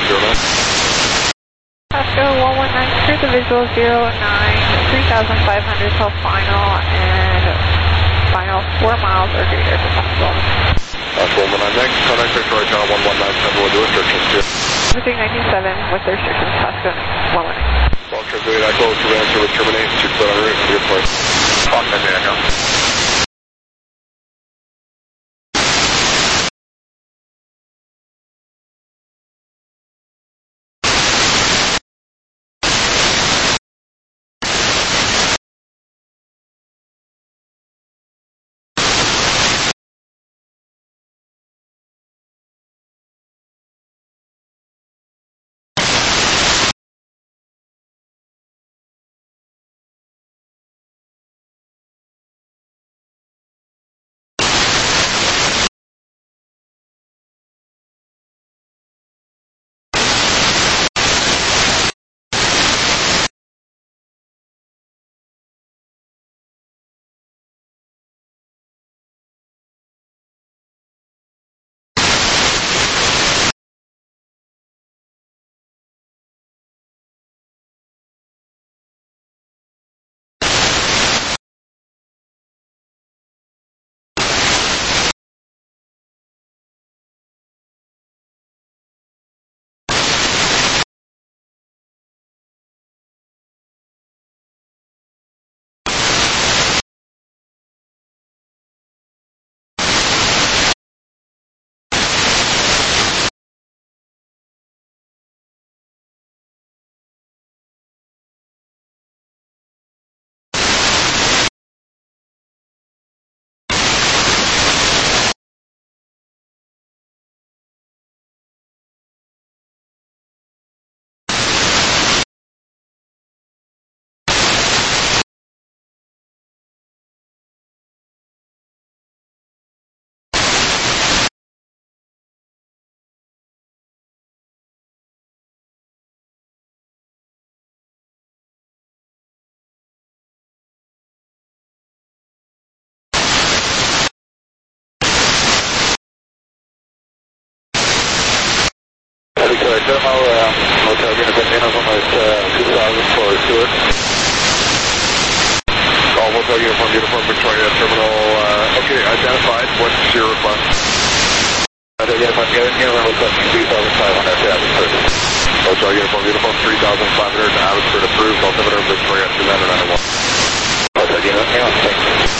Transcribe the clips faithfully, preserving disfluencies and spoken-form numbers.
zero nine. Pasco one one nine, clear the visual zero nine, three thousand five hundred till final, and final four miles or greater to Pasco. Pasco one one nine, next, contact Victoria Tower one one nine seven with the restrictions. Everything ninety-seven with the restrictions, Pasco one one nine. Well, Translate Echo, surveillance service terminates, two split on route, good point. Contact Echo. Victoria Terminal, uh, hotel unit containers on this uh, two thousand for Stewart. All hotel uniform, uniform Victoria Terminal, uh, okay, identified. What's your request? Identified, uniform requesting two thousand five hundred to Abbotsford. Hotel uniform, uniform three thousand five hundred to Abbotsford approved. Altimeter Victoria two nine nine one. Hotel unit, yeah, thanks.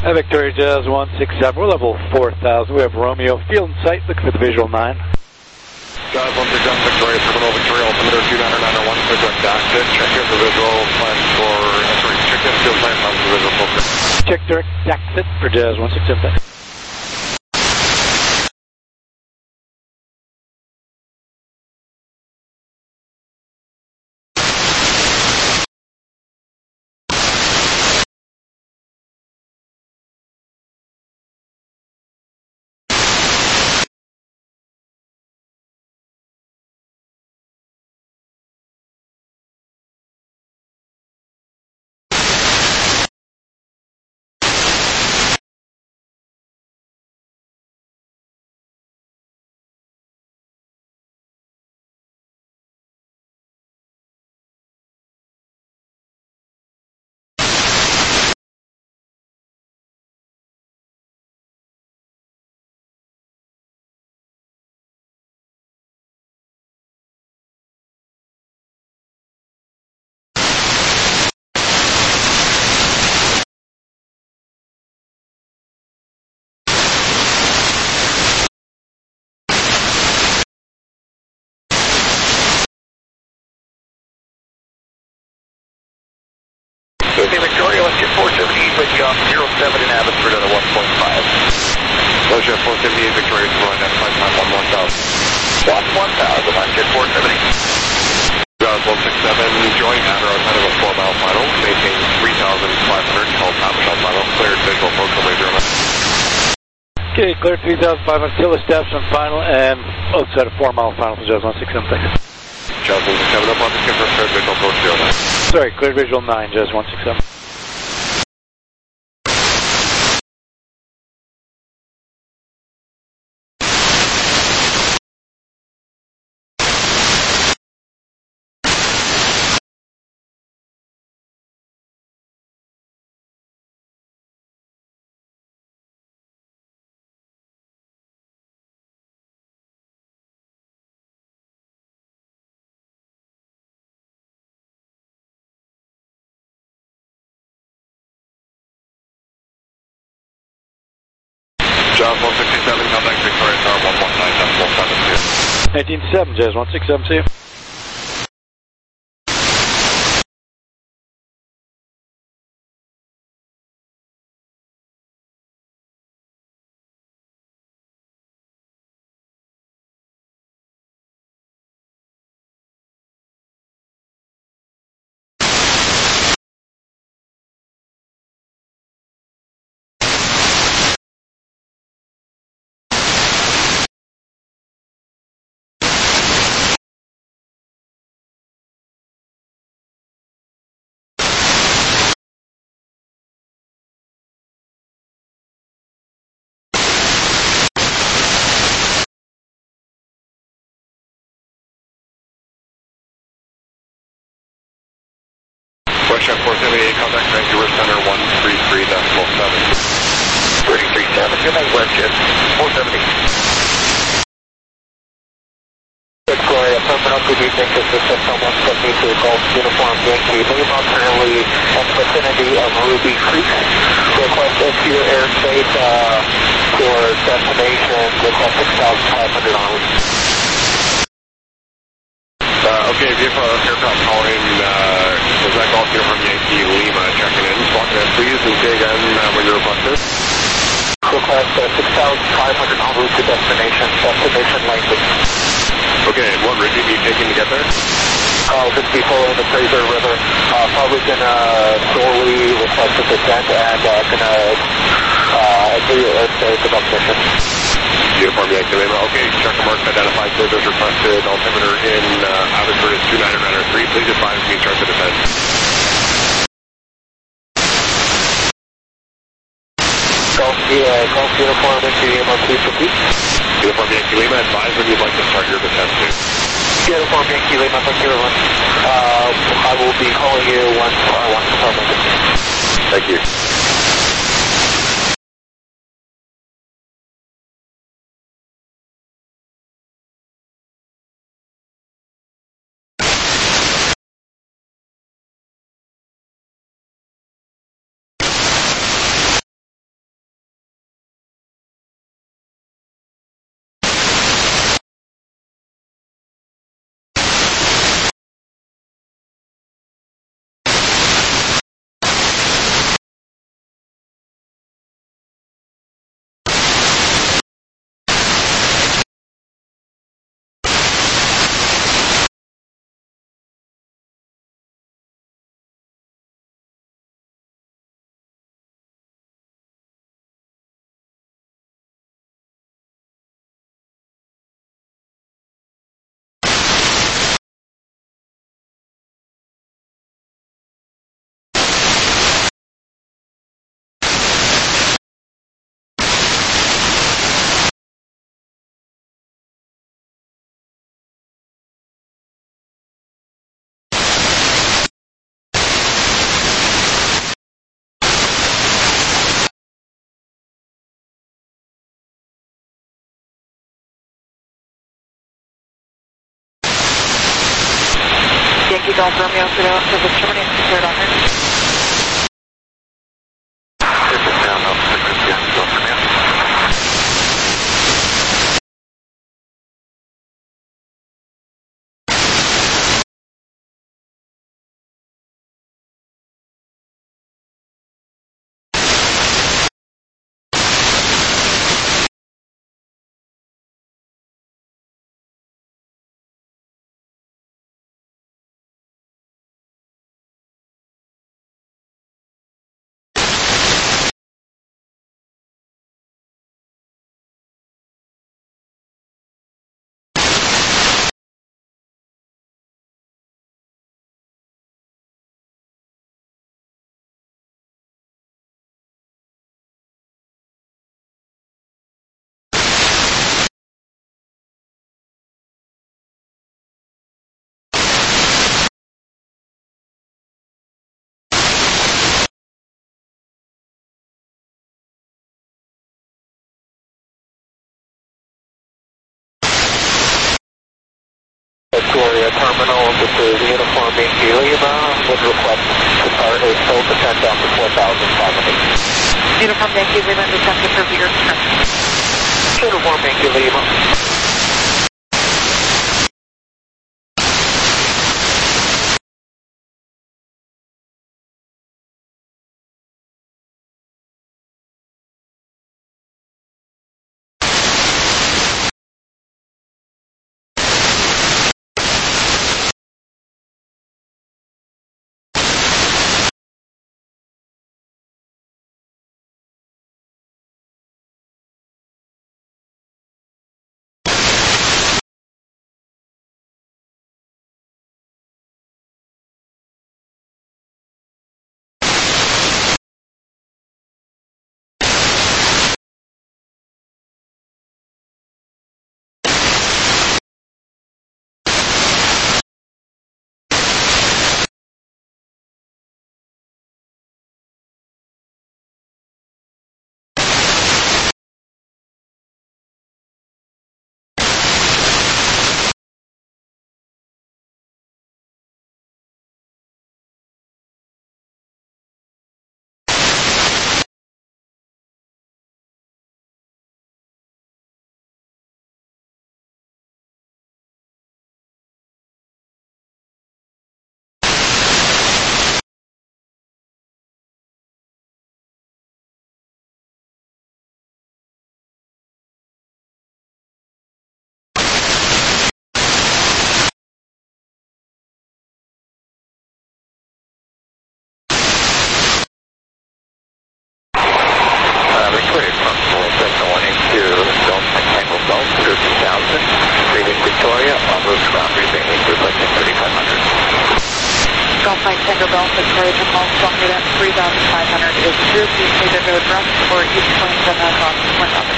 Hey, Victoria Jazz one six seven, we're level four thousand. We have Romeo Field in sight, looking for the visual nine. Jazz one six seven, Victoria, Terminal Victoria, altimeter two nine nine oh one, switch on dash it, check in the visual plan for, uh, sorry, check in field plan for the visual filter. Check direct exit for Jazz one six seven. Okay, Victoria, let's get four seventy-eight with you off zero seven in Abbotsford at a one point five. Let's get four seventy-eight, Victoria, to run at five nine one one thousand. one one thousand, let's get four seventy. Jazz one six seven, join at or outside of a four mile final, maintain three thousand five hundred, call top shot final, cleared visual program radio. Okay, clear three thousand five hundred, kill establishment final, and outside of four mile final for Jazz one six seven, thanks. Jazz one six seven, up on the skipper, cleared visual approach zero nine. Sorry, clear visual nine, Jazz one six seven. Jazz one sixty-seven, contact Victoria Tower one one nine decimal seven two. nineteen seven, Jazz one six seven, see you. Question four seventy-eight, contact Vancouver Center one three three decimal seven. three three seven, good night, WestJet four seventy. Victoria, Terminal, good evening, this is System one seventy-two, Golf Uniform Yankee Lima, currently in the vicinity of Ruby Creek. Request exterior airspace uh, for destination, request six thousand five hundred hours. Uh, okay, vehicle aircraft calling, uh, was that Golf Uniform Yankee Lima checking in? Walk in, please, and say again uh, when your request is. Request uh, six thousand five hundred en route to destination, destination Langley. Okay, and what route are you taking to get there? I'll just be following the Fraser River. Uh, probably gonna slowly request a descent and uh, gonna uh, enter your airspace above mission. Uniform Yankee Lima. Okay, check mark identified service requested. Altimeter in uh, Abbotsford is two nine nine oh three. Please advise me start the descent. Golf, uh, Golf Uniform Yankee Lima, please repeat. Uniform Yankee Lima, advise when you'd like to start your descent, please. Uniform Yankee Lima, thank you very much. Uh, I will be calling you once I want to start my descent. Thank you. Golf Romeo, Kilo, service terminate, secured on here. This is down up to Christian, Golf Romeo. Victoria Terminal, this is Uniform Yankee Lima, would request to start a full descent down to four thousand five hundred. Uniform Yankee Lima, descent to for your descent. Uniform Yankee Lima. three thousand five hundred is approved. You can either go direct or each plane from that cost one thousand.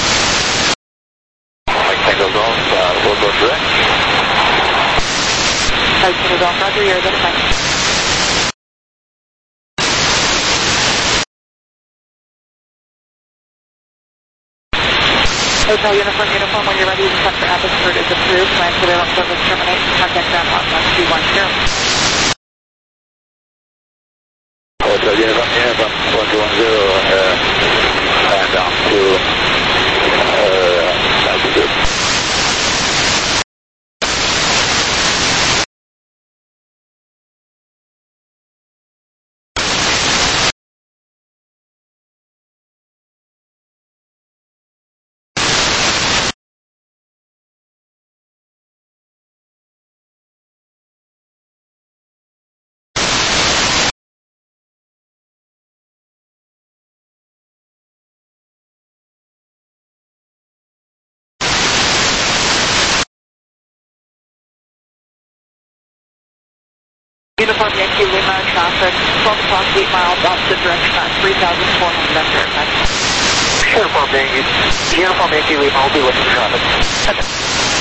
Mike Tango Golf, uh, we'll go direct. Mike Tango Golf, Roger, you're the defense. Hotel Uniform, Uniform, when you're ready, the descent for Abbotsford is approved. My surveillance service terminate. Contact ground lot one two one zero. Hotel Uniform, Uniform, one two one zero, uh, and down to, uh, altitude. Uniform Yankee Lima traffic, twelve o'clock, eight miles opposite direction at three thousand four hundred after impact. Uniform Yankee, Uniform Yankee Lima, will be with the traffic.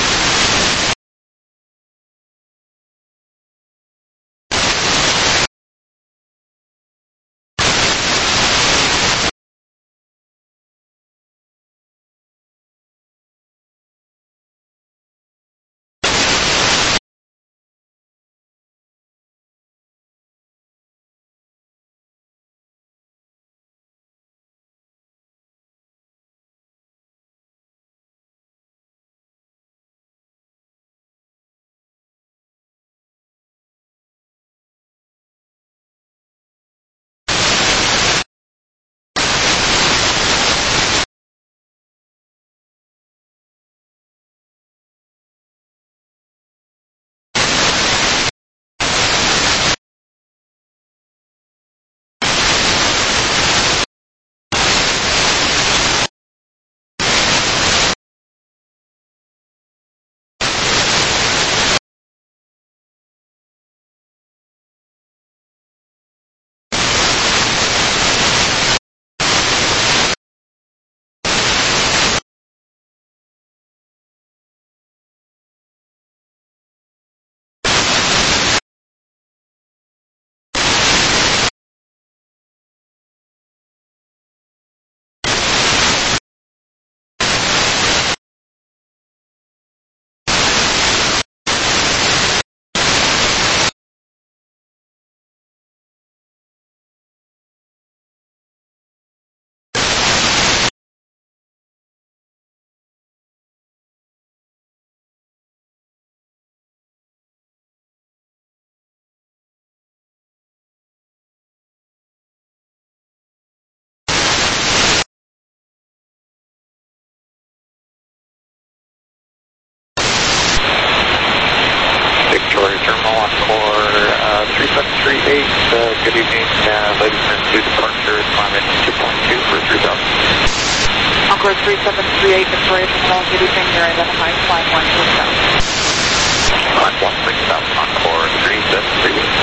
good evening, uh, ladies and gentlemen, departure, climate two point two for three thousand. Encore three seven three eight, Victoria Terminal, good evening, you're identified, flight one six seven. Climb one six seven, Encore three seven three eight.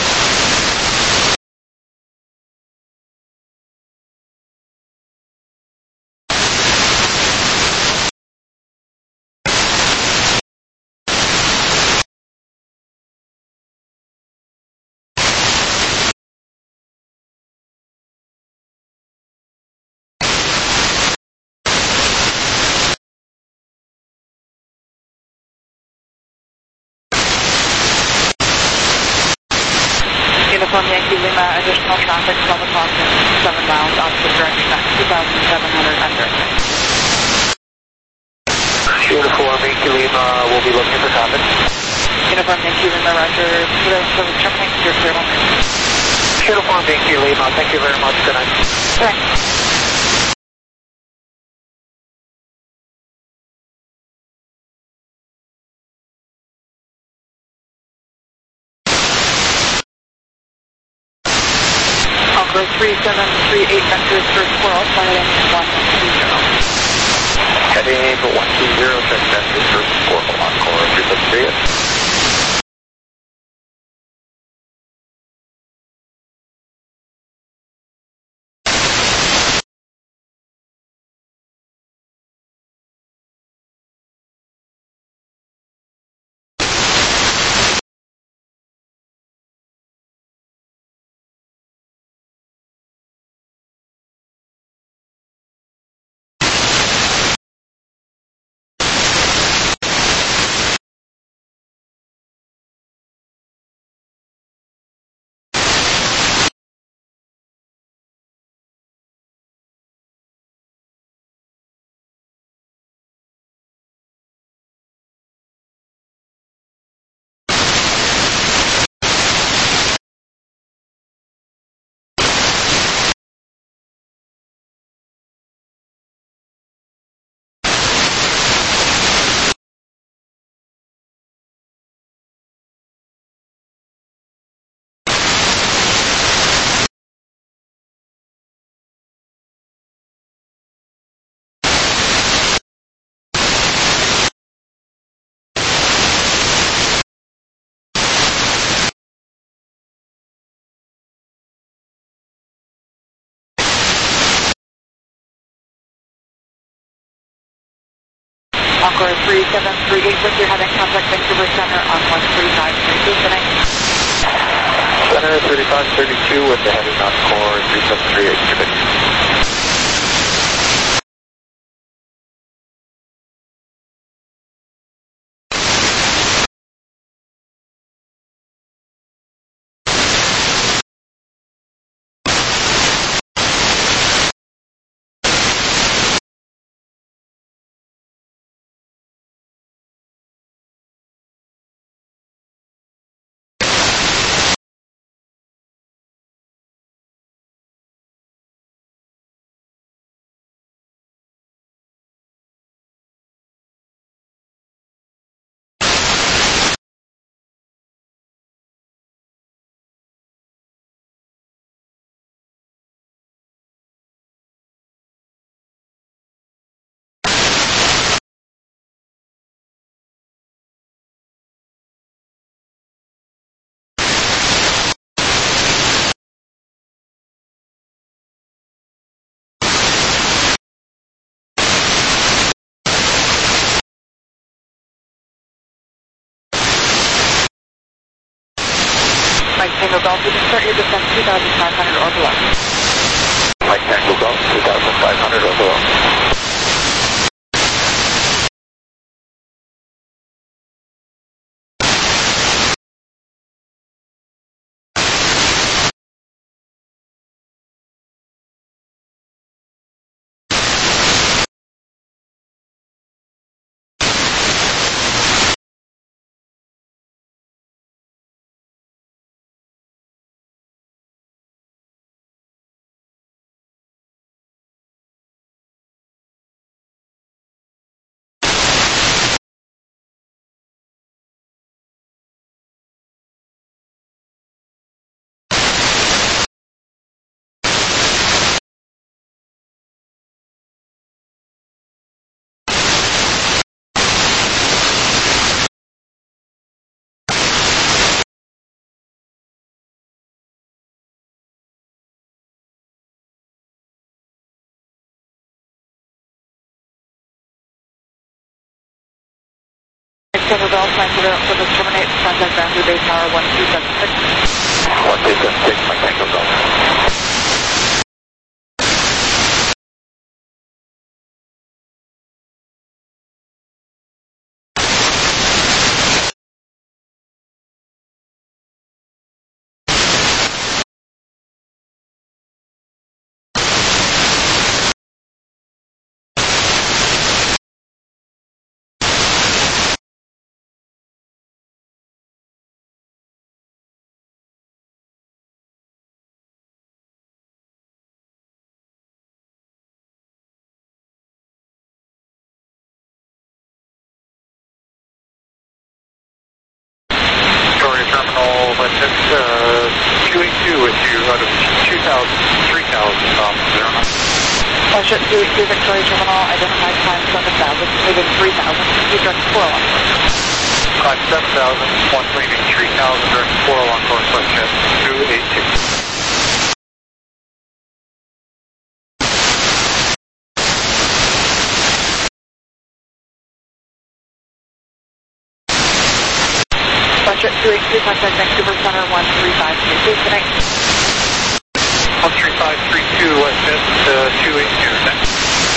Uniform Yankee Lima, additional traffic, twelve o'clock, seven miles opposite direction at two thousand seven hundred under. Uniform Yankee Lima, we'll be looking for traffic. Uniform Yankee Lima, roger, so terminate your clear one. Uniform Yankee Lima, thank you very much, good night. Thanks. Encore three seven three eight, vectors for Squirrel, flight one two zero. Heading one two zero, check vectors for Squirrel, Encore three seven three eight. Encore three seven three eight, with your heading contact Vancouver Center on one three five three two, good night. Center thirty-five thirty-two with the heading Encore three seven three eight, good night. Mike Tango Golf, you can start your descent two thousand five hundred or below. Mike Tango Golf, two thousand five hundred or below. Denver Bell, flying to the service terminate, contact Boundary Bay Tower one two seven six. one two seven six, my Tango Bell. Terminal, but it's uh, two eighty-two with you out of two thousand, three thousand, um, there. Starship two eighty-two Victoria Terminal, identified time seven thousand, leaving three thousand, you direct four along course. Climb seven thousand, one leaving three thousand, direct four along course, Westjet two eighty-two. Starship two eighty-two, contact Vancouver Center one three five three two, good night. one three five three two, Westjet uh, two eighty-two, thanks.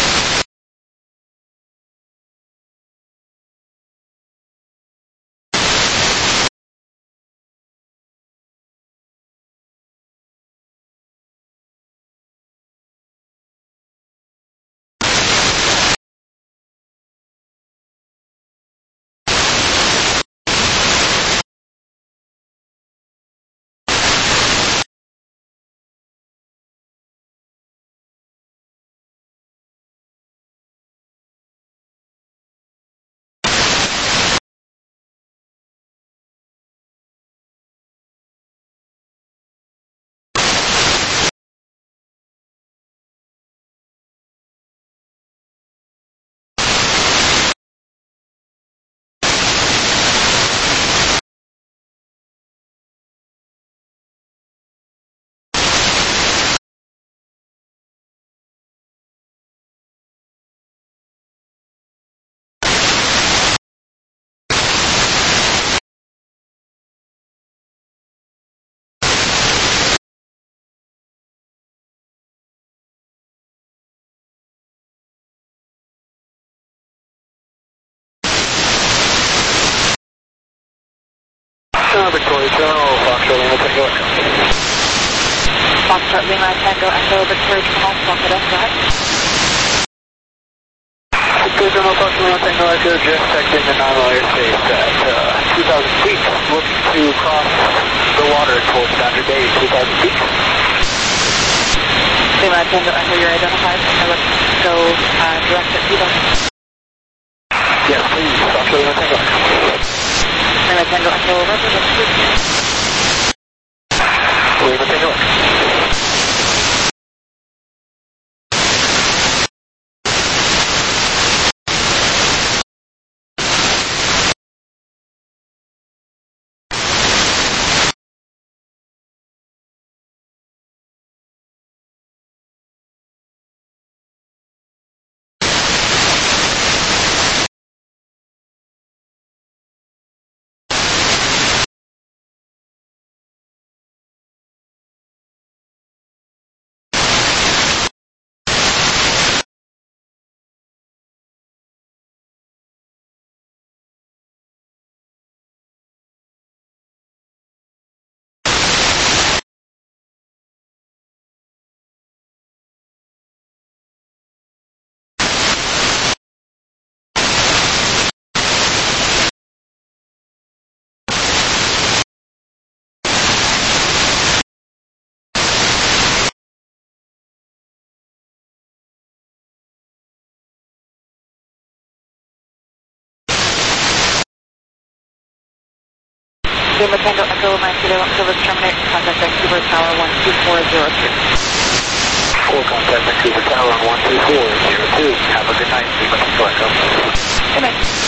Uh, Victoria Terminal, Foxtrot Lima Tango Echo. Foxtrot Lima Tango Echo, Victoria Terminal, Foxtrot Echo, go ahead. Victoria Terminal, Foxtrot Lima Tango Echo, just checked in the nominal airspace at uh, two thousand feet, looking to cross the water towards Boundary Bay, two thousand feet. Lima Tango Echo, you're identified, I would go uh, direct at two thousand. Yes, please, Foxtrot Lima Tango Echo. Lima Tango Echo, over, Lima Tango Echo. Lima Tango Echo, nine zero, service terminate, contact Vancouver Tower one two four zero two. Full contact Vancouver Tower on one two four zero two. Have a good night, Lima Tango Echo. Good night.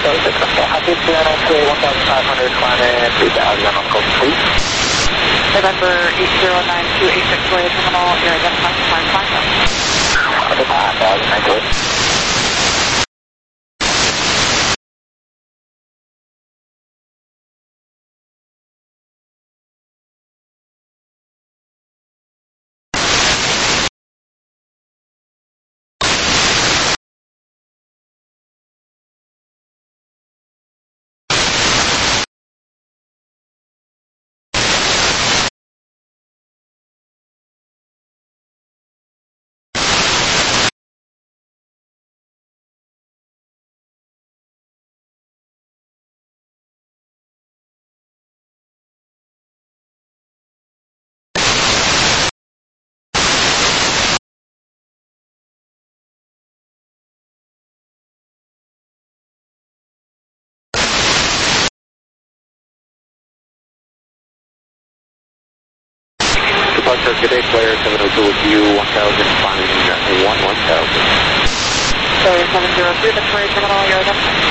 Charlie six, happy to two one thousand five hundred, climbing three thousand, I'm on call complete. November eight zero nine two eight six Victoria Terminal, you're identified to climb final. five thousand, nine two eight. Departure, good day, Flare seven oh two with you, one thousand, climbing one one thousand. Flare seven zero three Victoria Terminal, you're identified.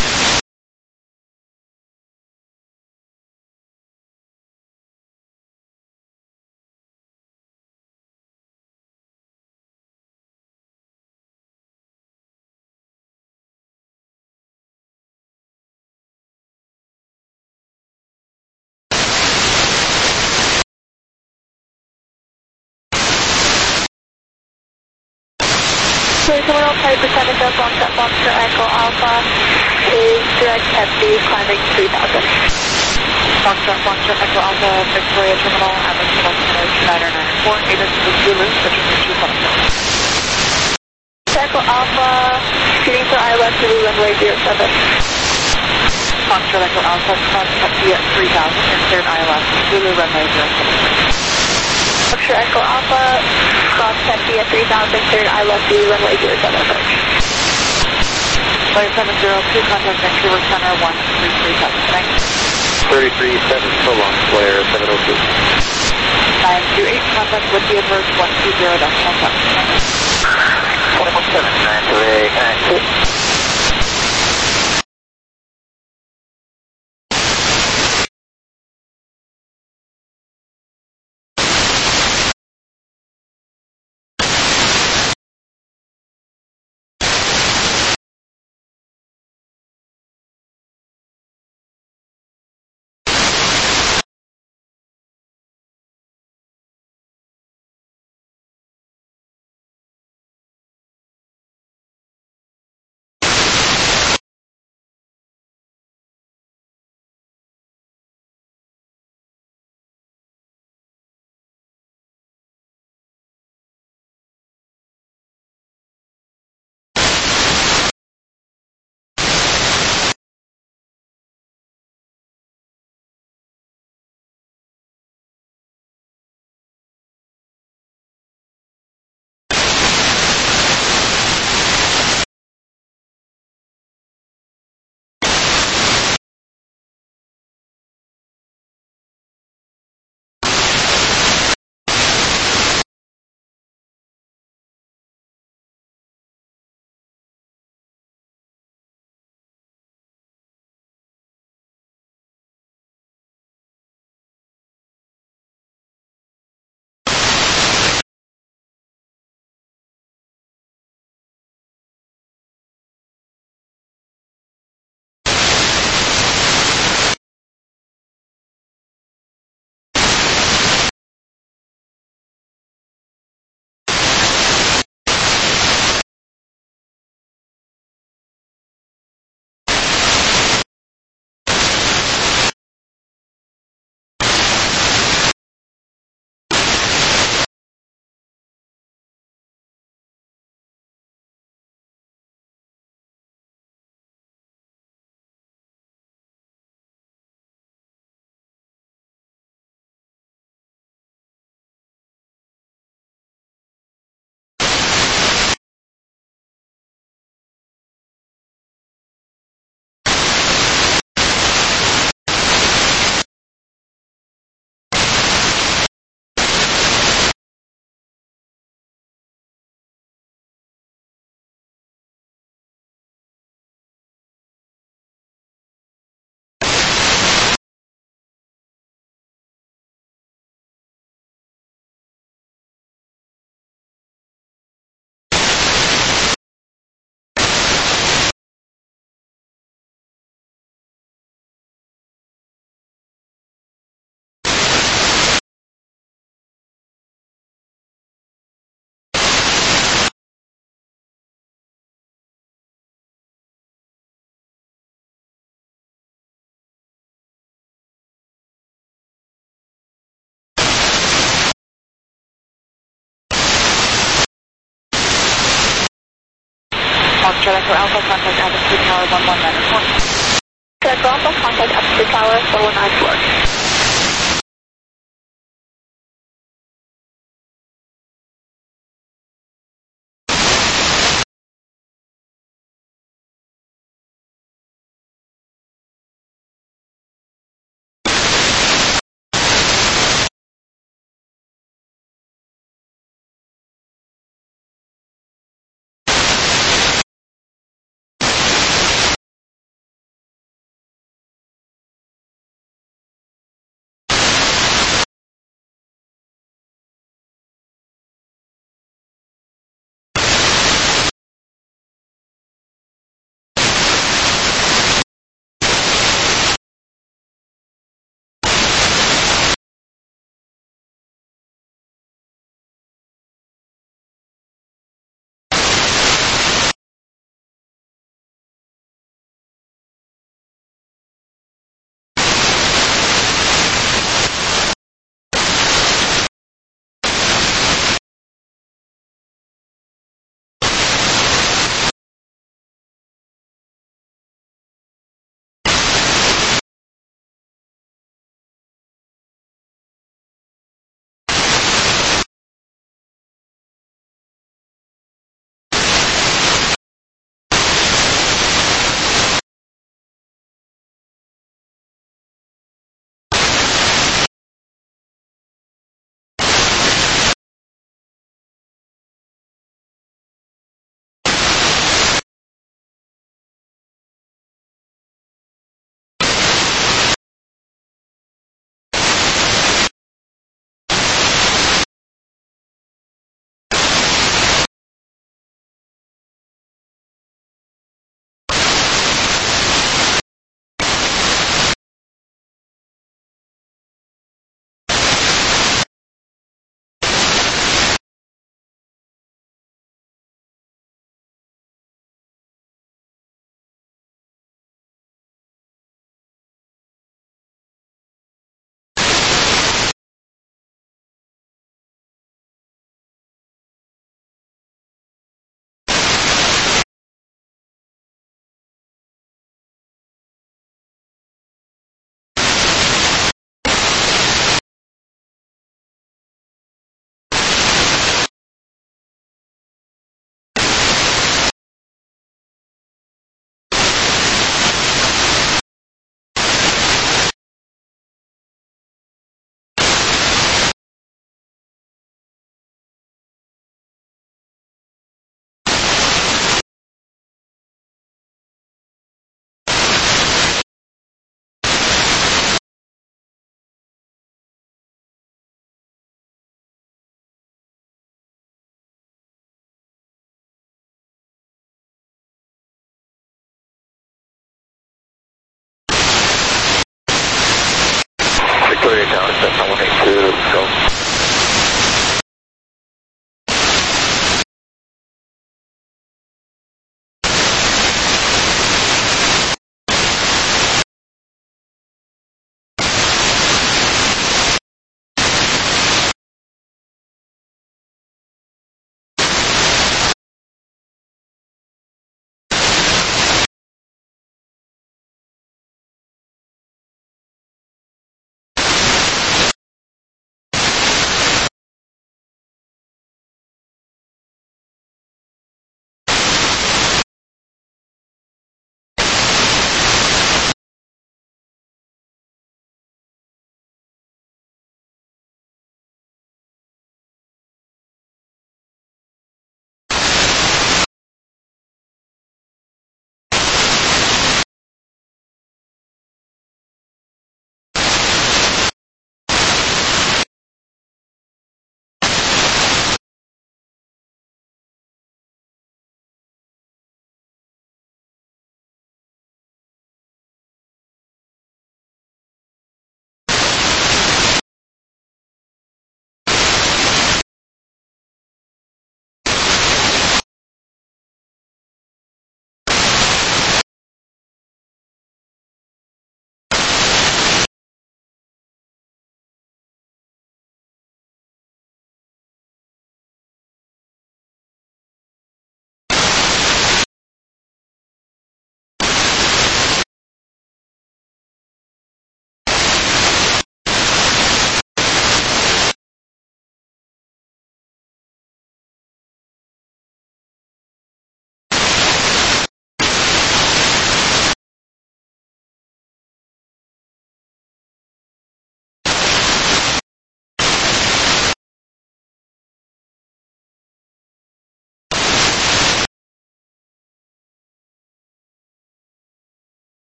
Flare Terminal, type percentage of launch at Foxtrot Echo Alpha is direct F D, climbing three thousand. Foxtrot, Foxtrot Echo Alpha, Victoria Terminal, average altimeter niner nine four, eight is the Zulu, switching to two seven zero. Echo Alpha, shooting for I L S Zulu runway zero seven. Foxtrot Echo Alpha, cross F D at three thousand, and cleared I L S Zulu runway zero seven. Foxtrot Echo Alpha, cross F D at three thousand, cleared I L S Zulu runway zero seven approach. Flight seven zero two, contact Vancouver Center one three three seven, thanks. thirty-three seven, so long, Flare seven oh two. nine two eight, contact with the adverse one two zero decimal seven, thanks. one one seven, nine two eight, nine two. Foxtrot Echo Alpha, contact altitude tower one one nine four. Echo Alpha, contact altitude tower four one nine four.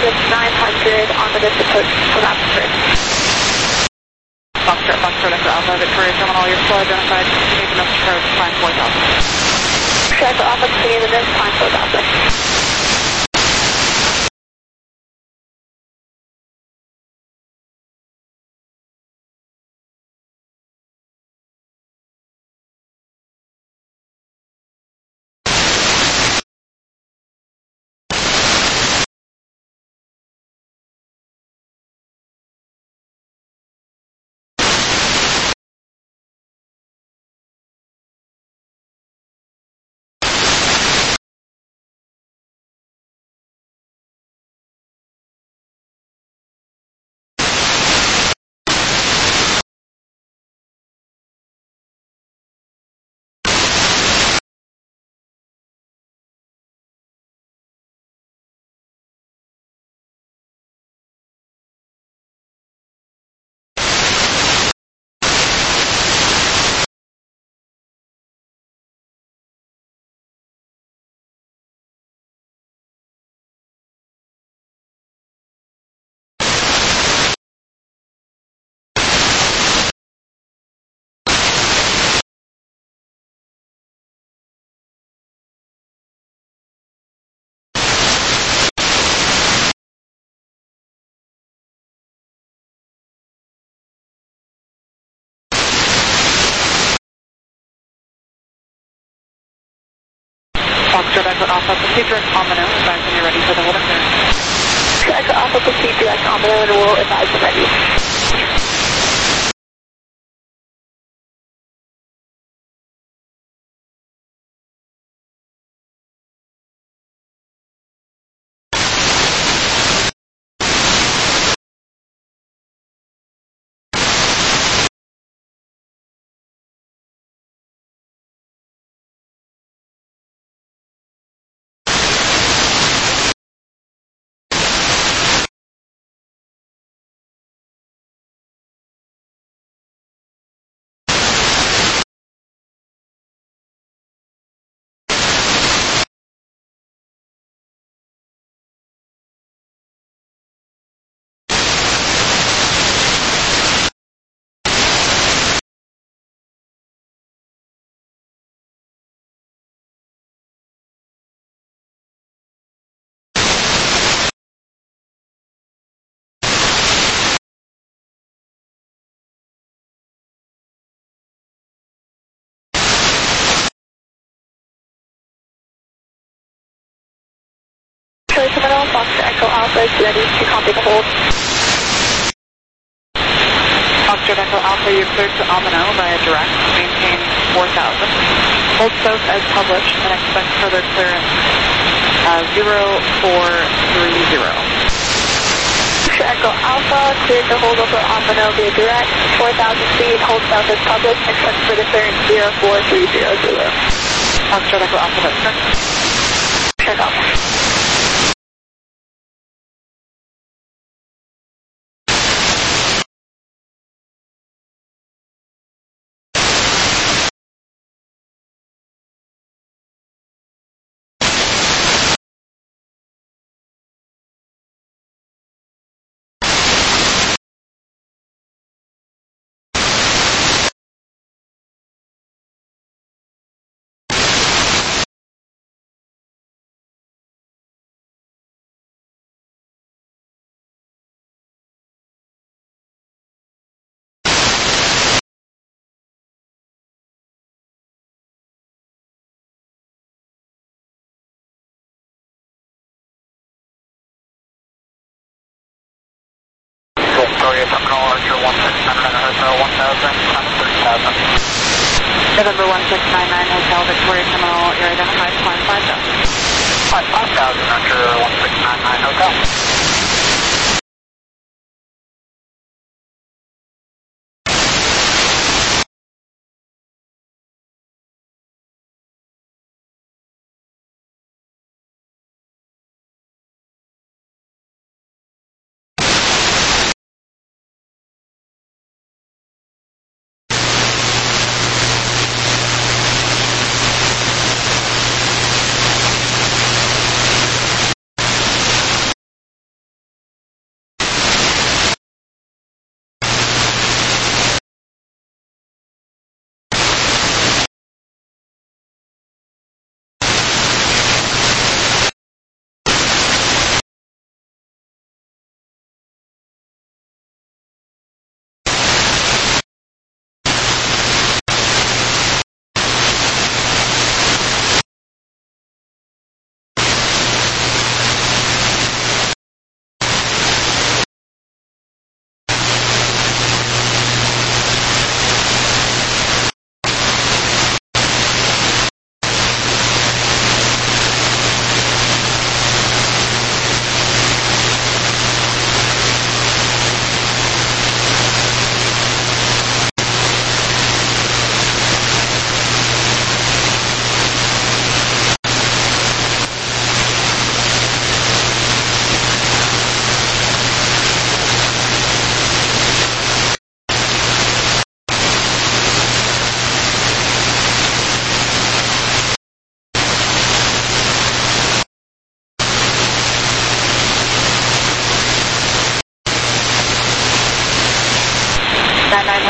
thousand nine hundred on the distance approach from Abbotsford. Foxtrot, Foxtrot, Echo Alpha, Victoria Terminal, you're still identified. Continue the message approach, climb four thousand. Echo Alpha, continue the missed, climb four thousand. Foxtrot, Echo Alpha, proceed direct Omino, advise when you're ready for the hold and clearance. Echo Alpha, proceed direct Omino and we'll advise when ready. Charlie Terminal, Foxtrot, Echo Alpha is ready to copy the hold. Foxtrot, Echo Alpha, you're cleared to Omino via direct, maintain four thousand. Hold south as published and expect further clearance uh, zero four three zero. Echo Alpha, cleared to hold over Omino via direct, four thousand feet, hold south as published, expect further clearance zero four three zero zero. Foxtrot, Echo Alpha, that's correct. Check Alpha. Victoria Terminal, Archer one six nine nine Hotel one thousand, climb three thousand. November one six nine nine Hotel, Victoria Terminal, you're identified, climb five thousand. Climb five thousand, Archer one six nine nine Hotel.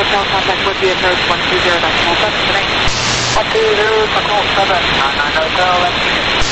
hotel contact would be approach one two zero decimal seven today. one two zero decimal seven, nine nine hotel, let's begin.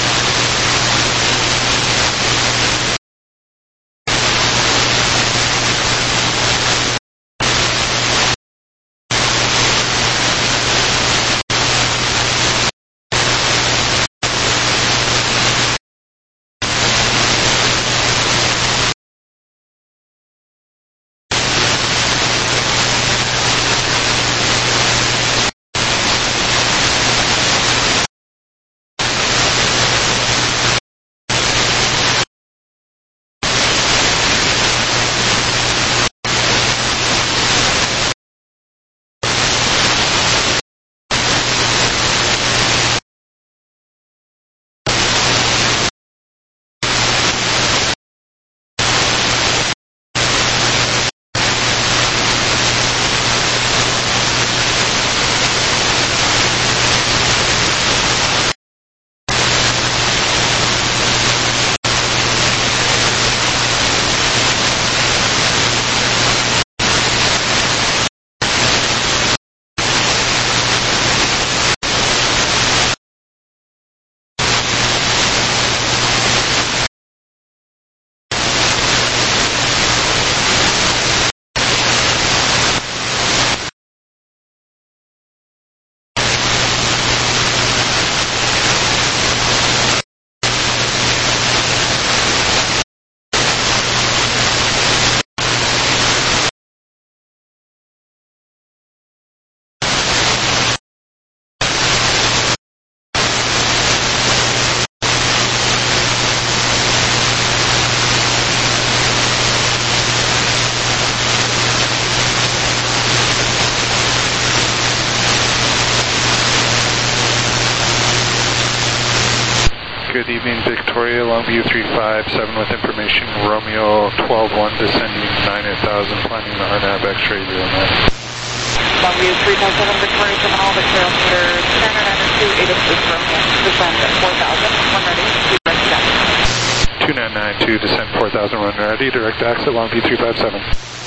Good evening, Victoria, Longview three five seven with information, Romeo twelve one descending nine eight thousand, planning the R N A V X-ray zero nine. Longview three five seven, Victoria Terminal, Victoria Meter two nine nine two eight six Romeo, descend at four thousand, one ready, direct exit. two nine nine two, descend four thousand, one ready, direct exit, Longview three five seven.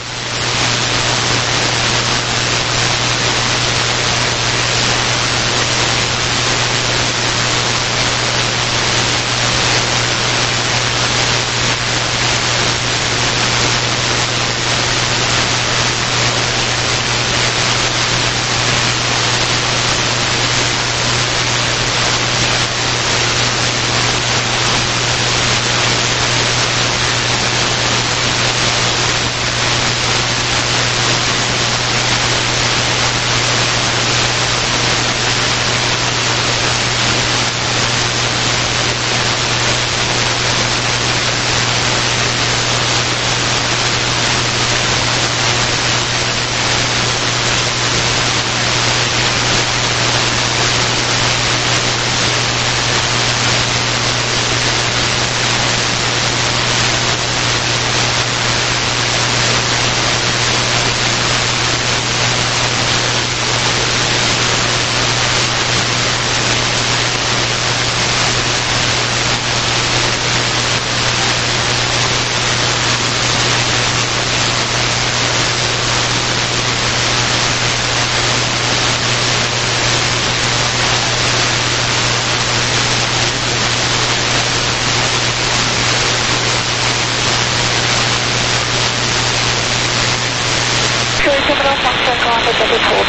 Terminal, Foxtrot, go on, the hold.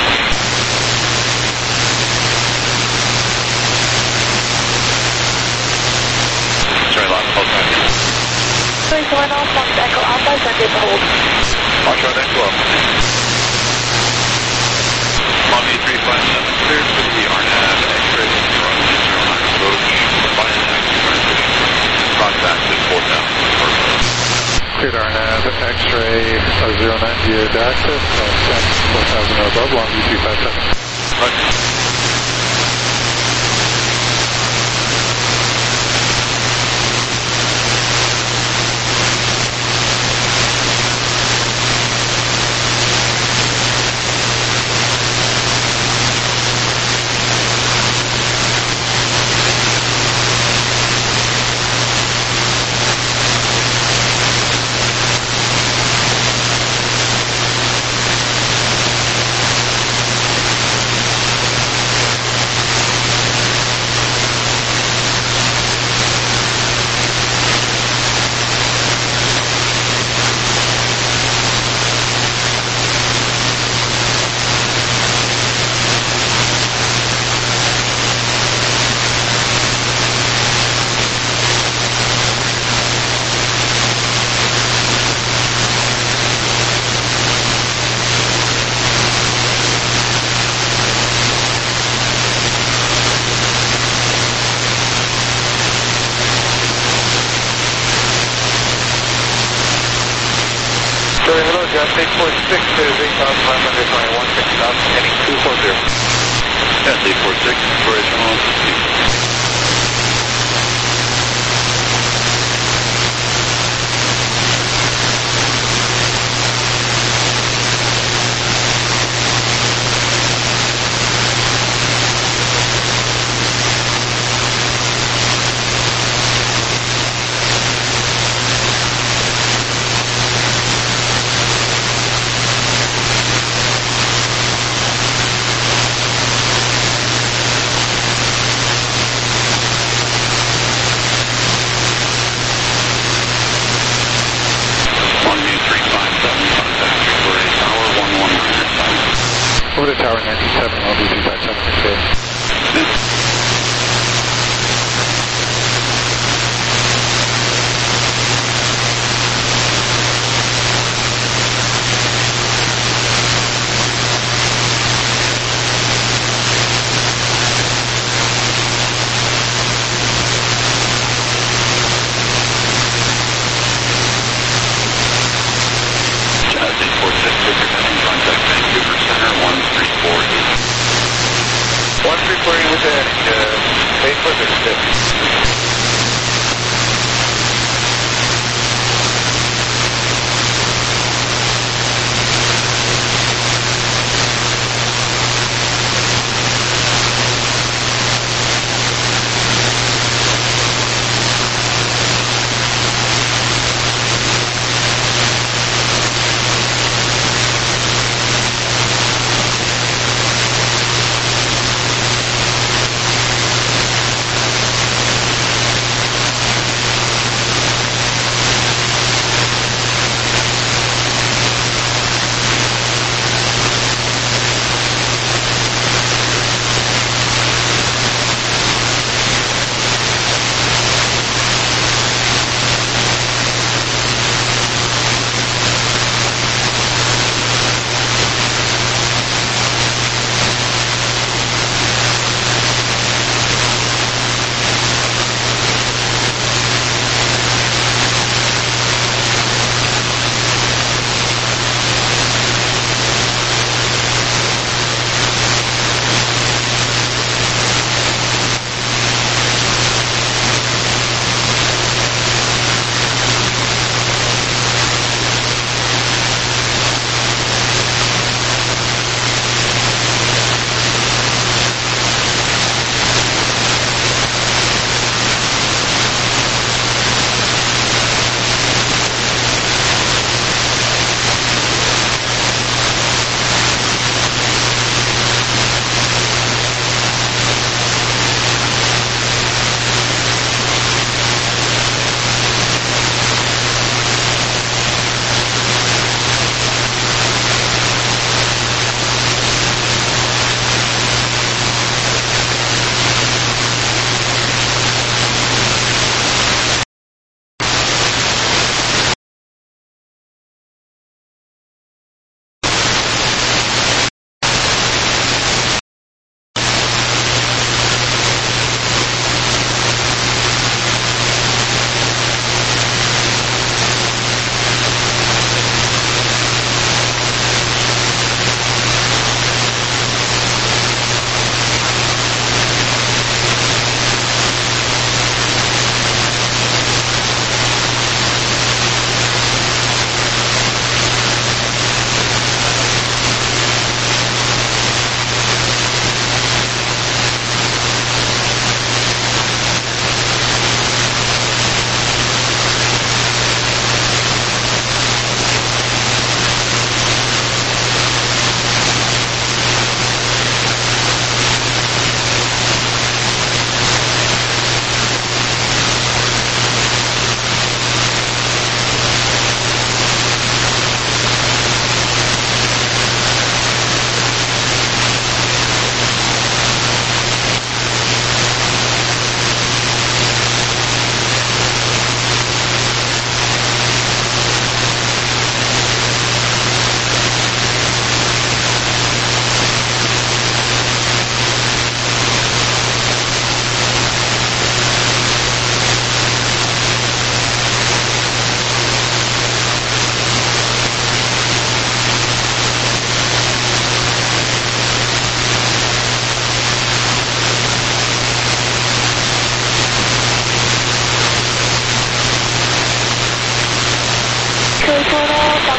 Sorry, lost, hold time. Three Terminal, Fox Echo Alpha, Sunday hold. Foxtrot, Echo Alpha. Longview three five seven, cleared for the R N A V X-ray from the zero nine approach, combined taxi transition, contact at four thousand. Cleared R N A V X-ray zero nine geared access, send four thousand or above, Longview three five seven. Okay. Just eight four six is eight thousand five hundred twenty-one, six thousand, heading two four zero. Yes, eight four six, Victoria Terminal sixteen. Over to Tower ninety-seven, L B three five seven control. one three four eight with that, uh, eight four six.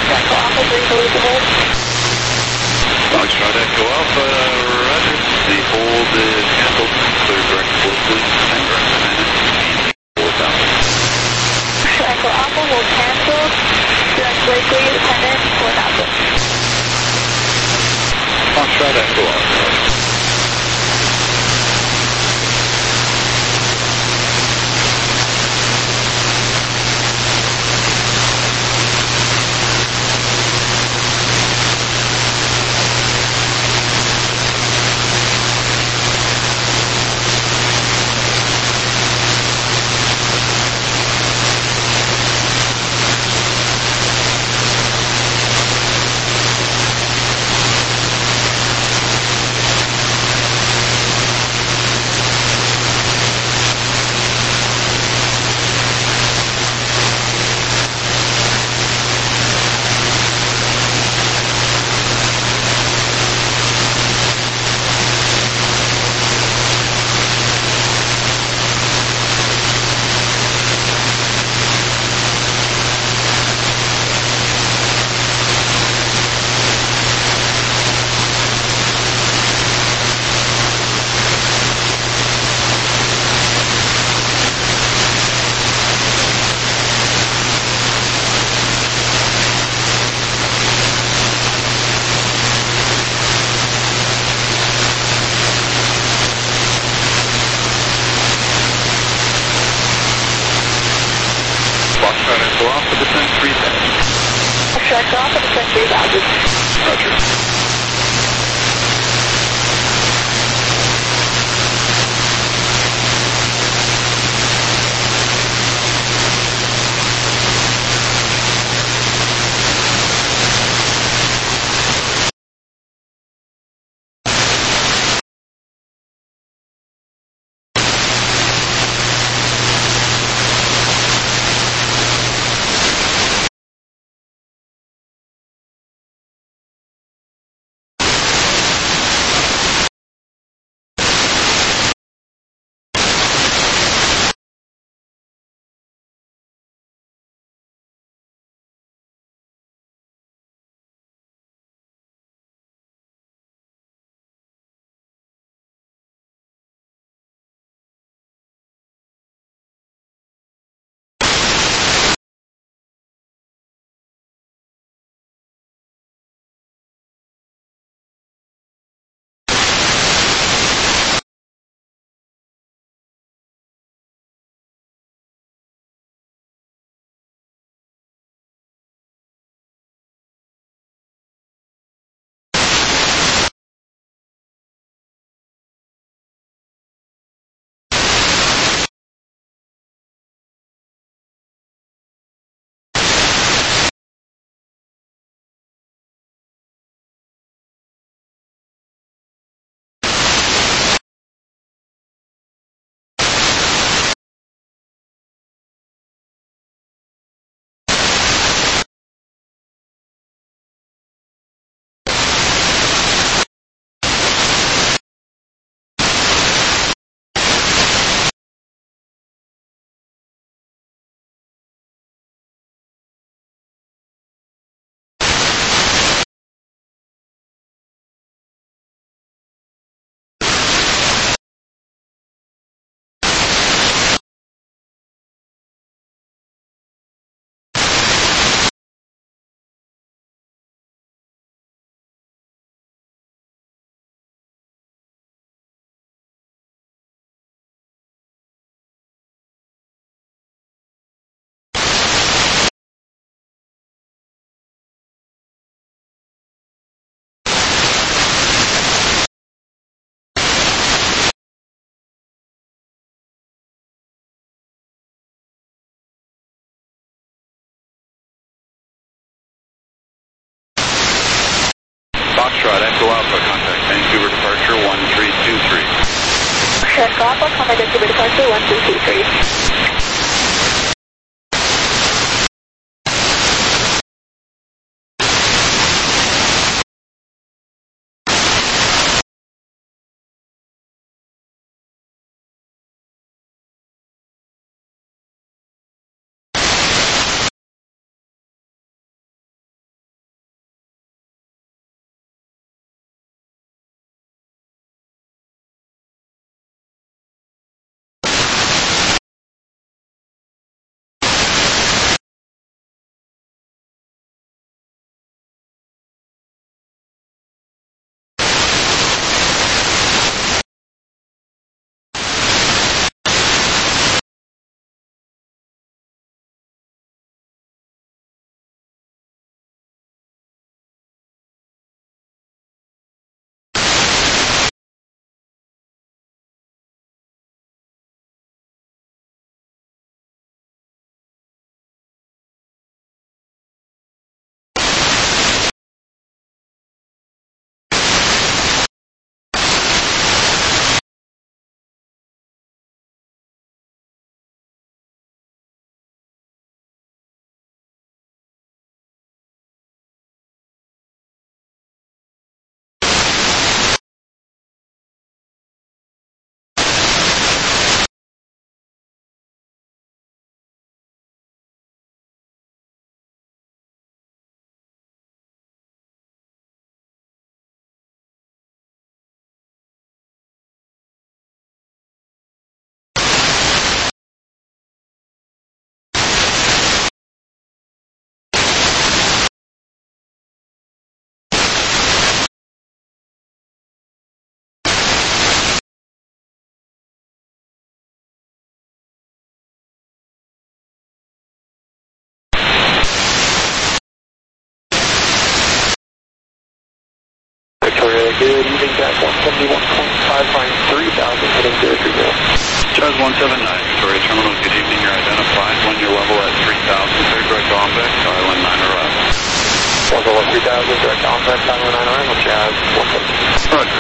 Echo Alpha three, believe the hold. Foxtrot Echo Alpha, roger. The hold is canceled. Clear direct flow, please. And direct descendant, four thousand. Echo Alpha, hold canceled. Direct Blakely, descendant, four thousand. Foxtrot Echo Alpha. Foxtrot Echo Alpha, descend three thousand. Foxtrot Echo Alpha, descend three thousand. Roger. Foxtrot Echo Alpha, contact Vancouver departure one three two three. Foxtrot Echo Alpha, contact Vancouver departure one three two three. flying three thousand, heading zero three zero. Charles one seven nine, Victoria Terminal, good evening. You're identified. When your level at three thousand, clear direct Ombeck, Island nine arrival. One level three thousand, direct Ombeck, Island nine arrival, Jazz one seven nine. Roger.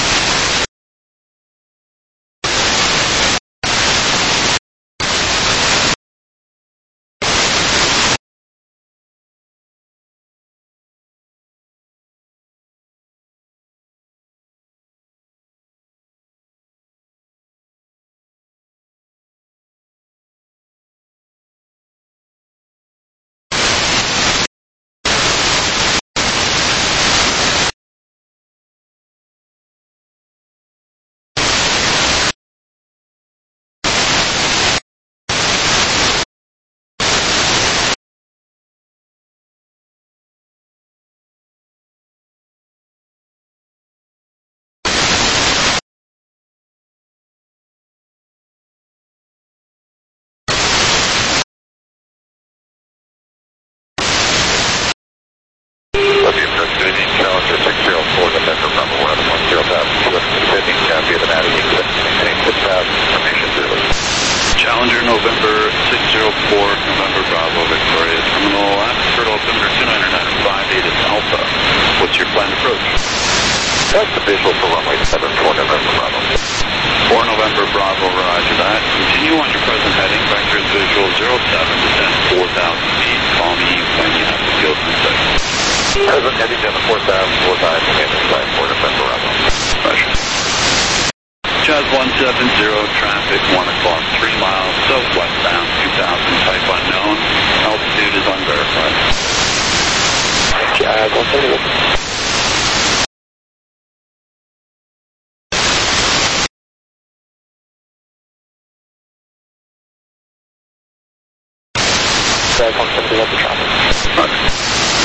Challenger six zero four, November Bravo, one one zero thousand, two hundred fifty, copy of the Navigation, maintaining six thousand, information zero. Challenger November six zero four, November Bravo, Victoria Terminal, atmosphere altimeter two nine nine five eight is Alpha. What's your planned approach? That's the visual for runway seven four, November Bravo. four November Bravo, roger that. Continue on your present heading, vectors visual zero seven, descend four thousand feet. Call me when you have the field in sight. Present heading down to four thousand, four times, again, inside four, November Bravo. Roger. Jazz one seven zero, traffic one o'clock, three miles, southwestbound, two thousand, type unknown, altitude is unverified. Jazz one seven zero. Jazz one seven zero for traffic. Roger.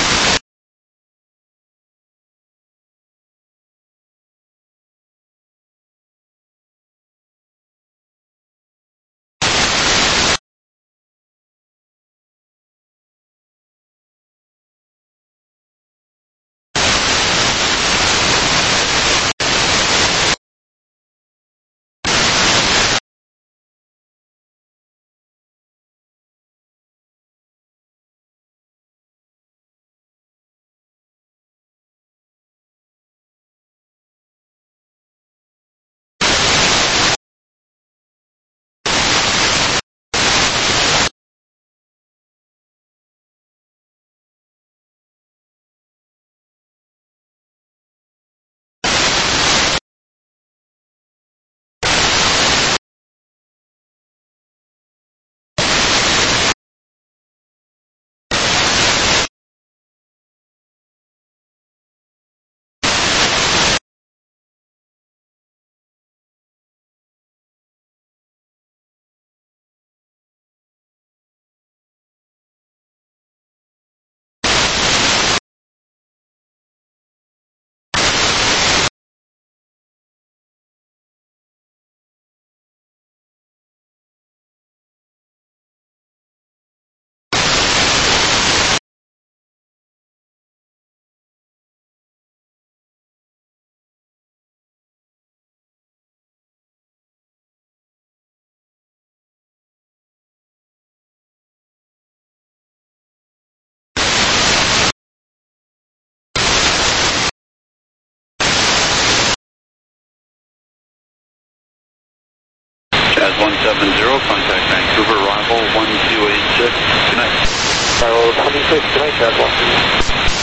Jazz one seven zero, contact Vancouver, arrival one two eight six, good night. Arrival twenty-six, good night, Jazz one.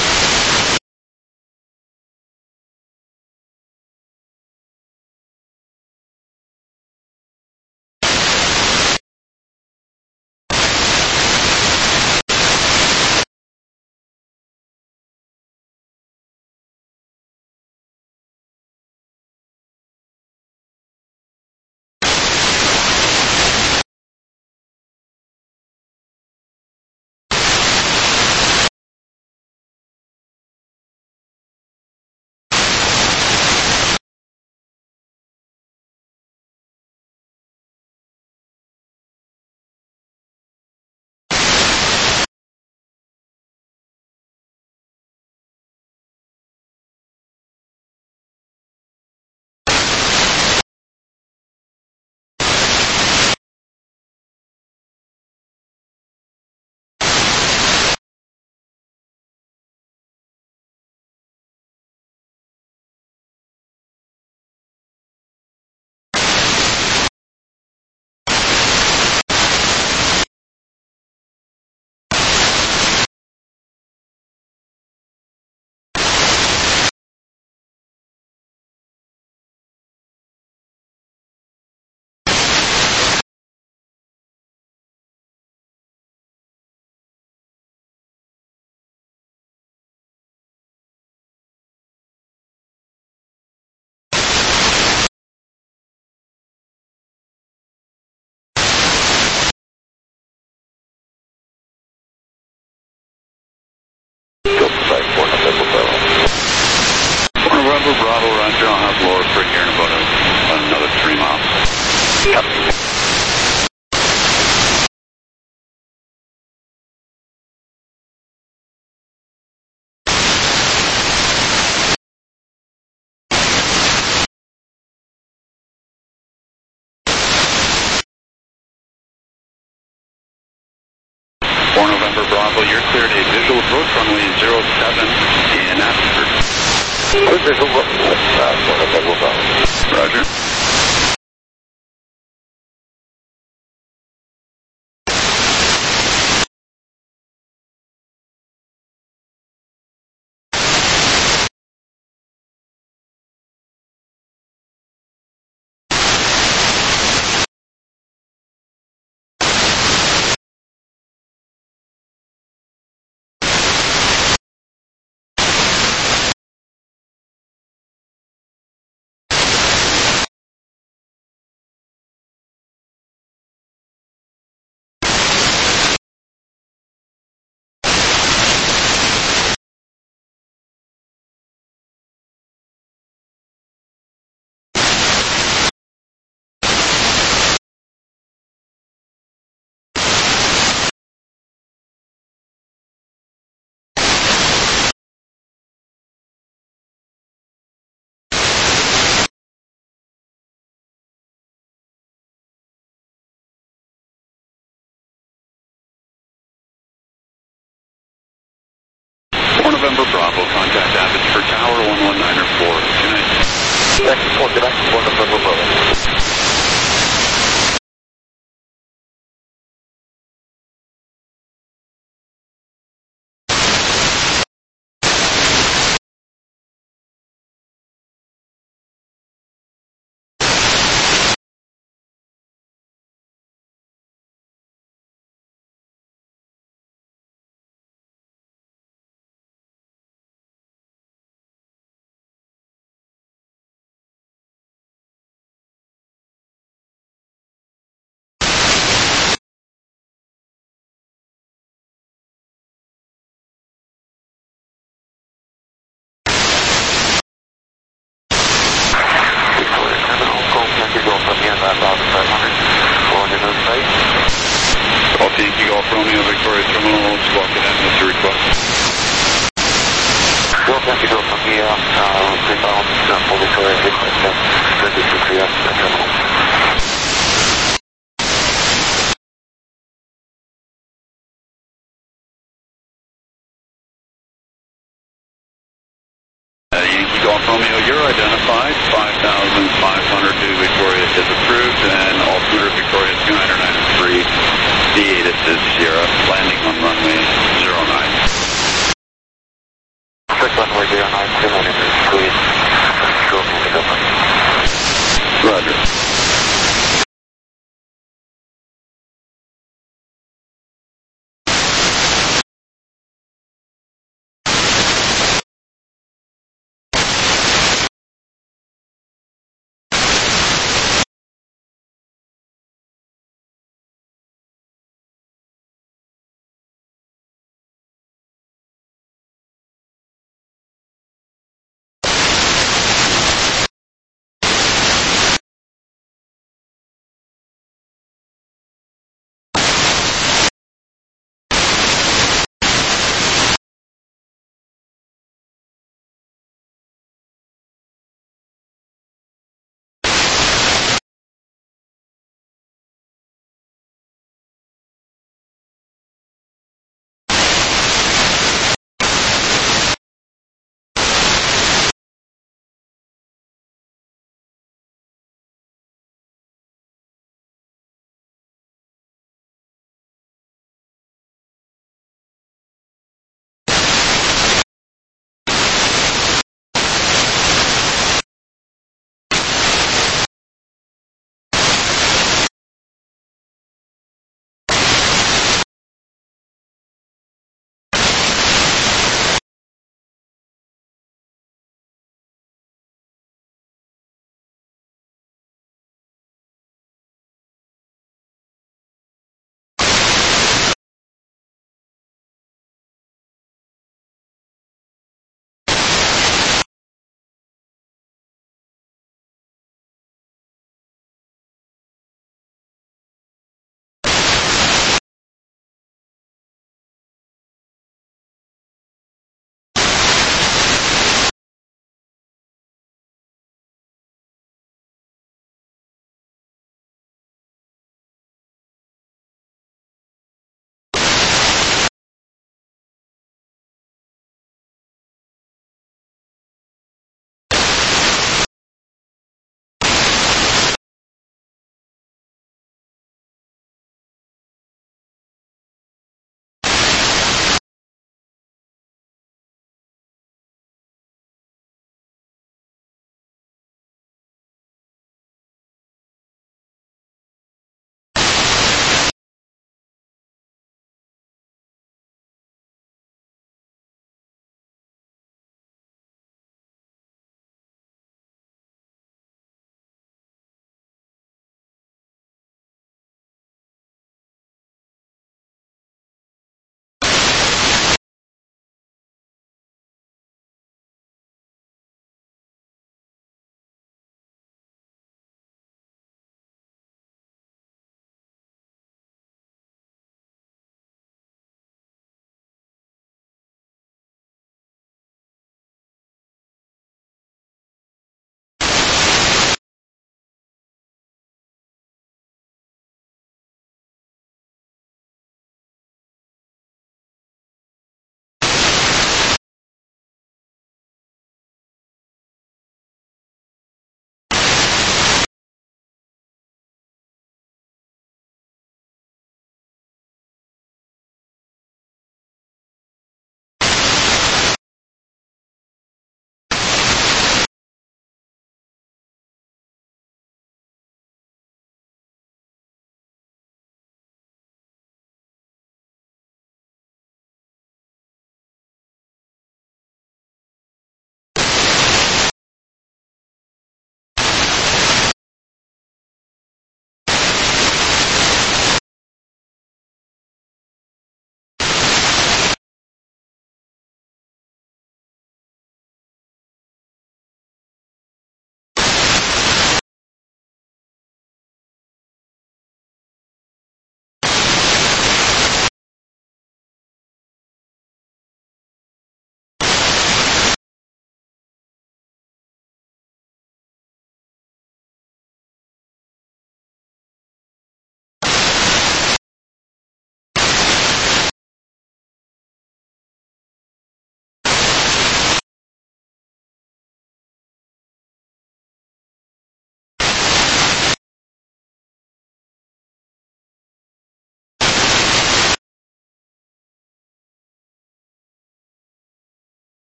four November Bravo, you're cleared a visual approach runway zero seven in Abbotsford. Visual approach, four November Bravo. Roger. four November Bravo, contact Abbotsford Tower one one nine or four. Good night. Next one, Quebec, four November Bravo. All Yankee Golf Romeo Victoria Terminal, squawk it in, what's your request? Golf Yankee Golf Romeo, three thousand, full Victoria, ready to clear the terminal. Uh, Yankee Golf Romeo, you're identified, five thousand five hundred to Victoria is approved, and altimeter Victoria two nine nine three, D eight is Sierra, landing on runway zero nine. Six runway zero nine, two nine three, Roger.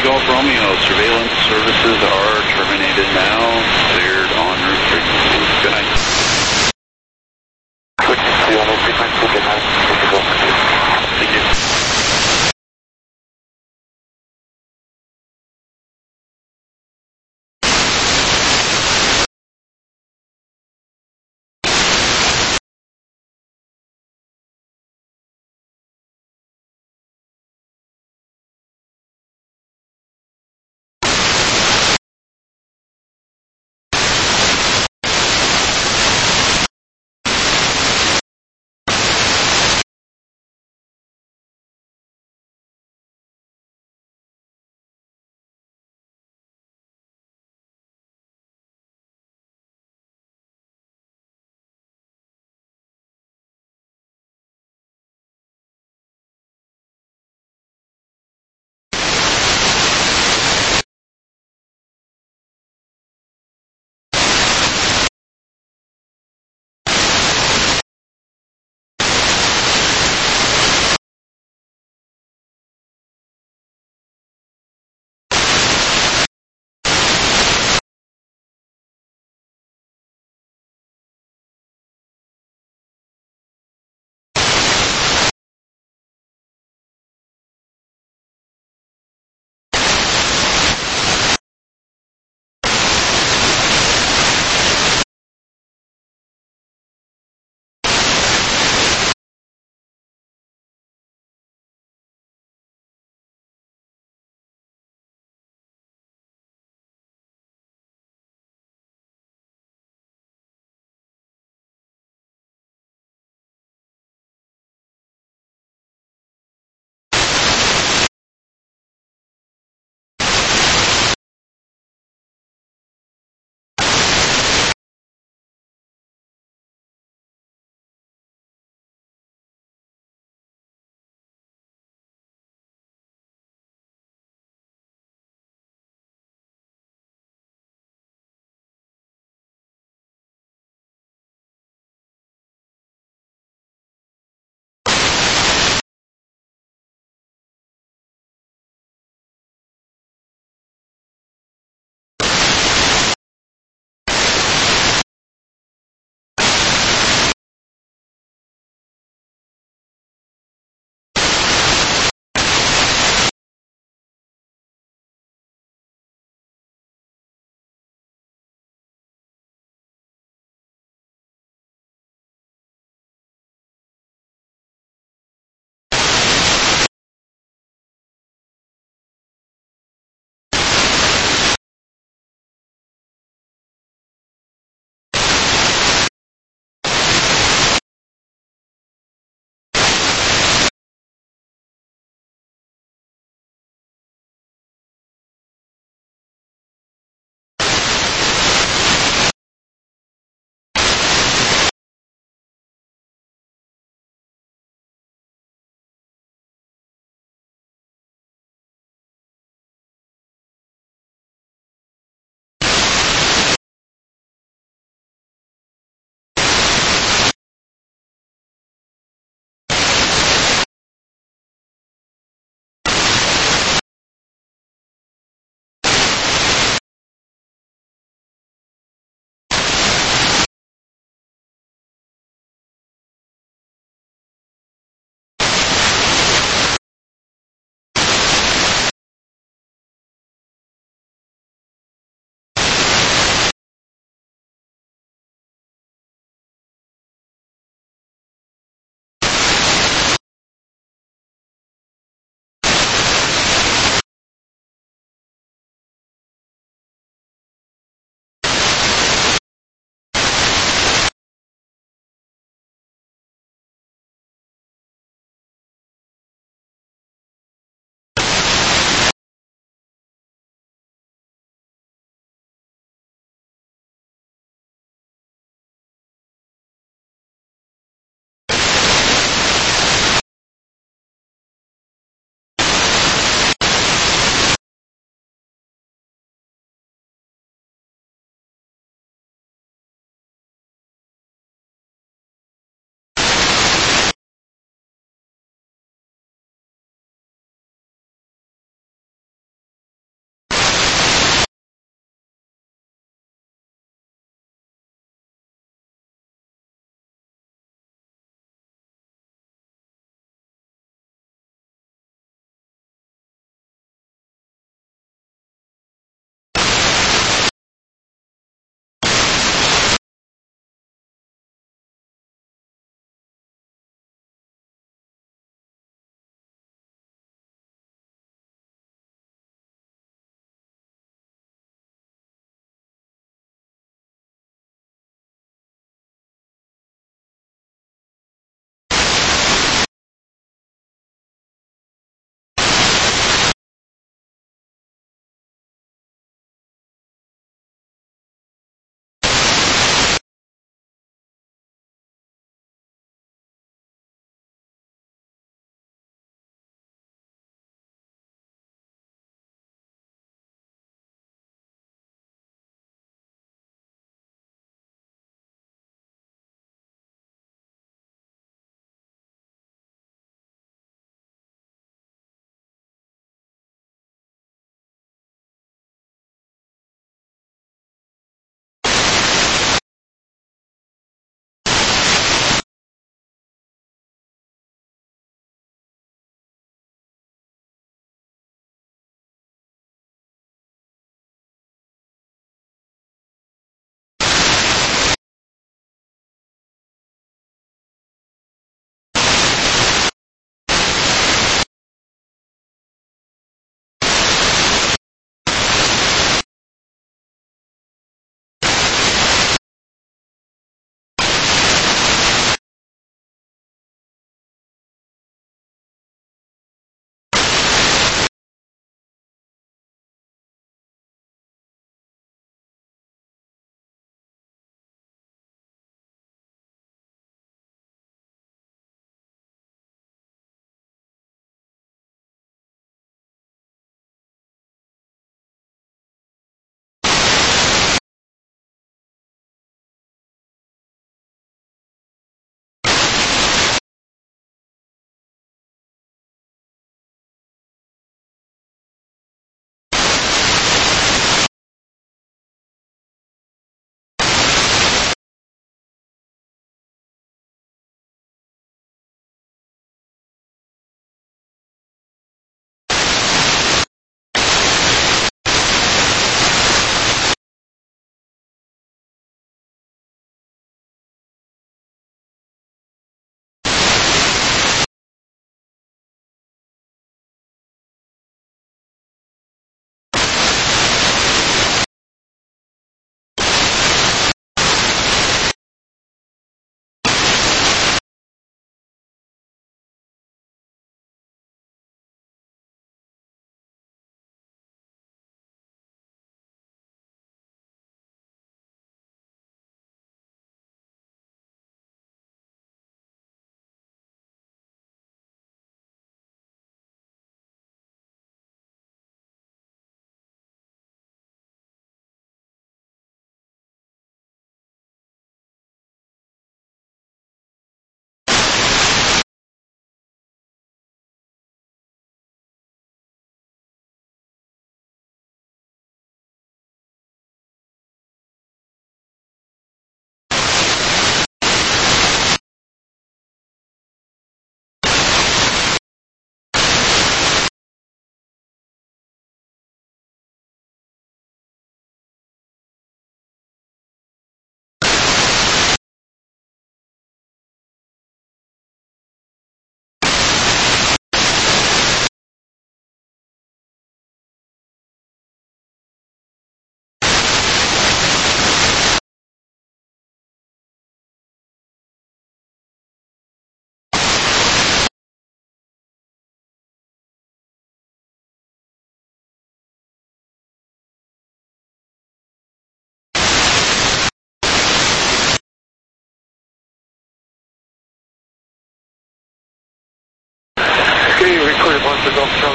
Golf Romeo, surveillance services are terminated now. Cleared en route frequency. Good night. Frequency on frequency, good night. Thank you.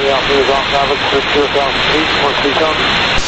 Charlie Alpha is off Navic for two thousand feet, one three thousand.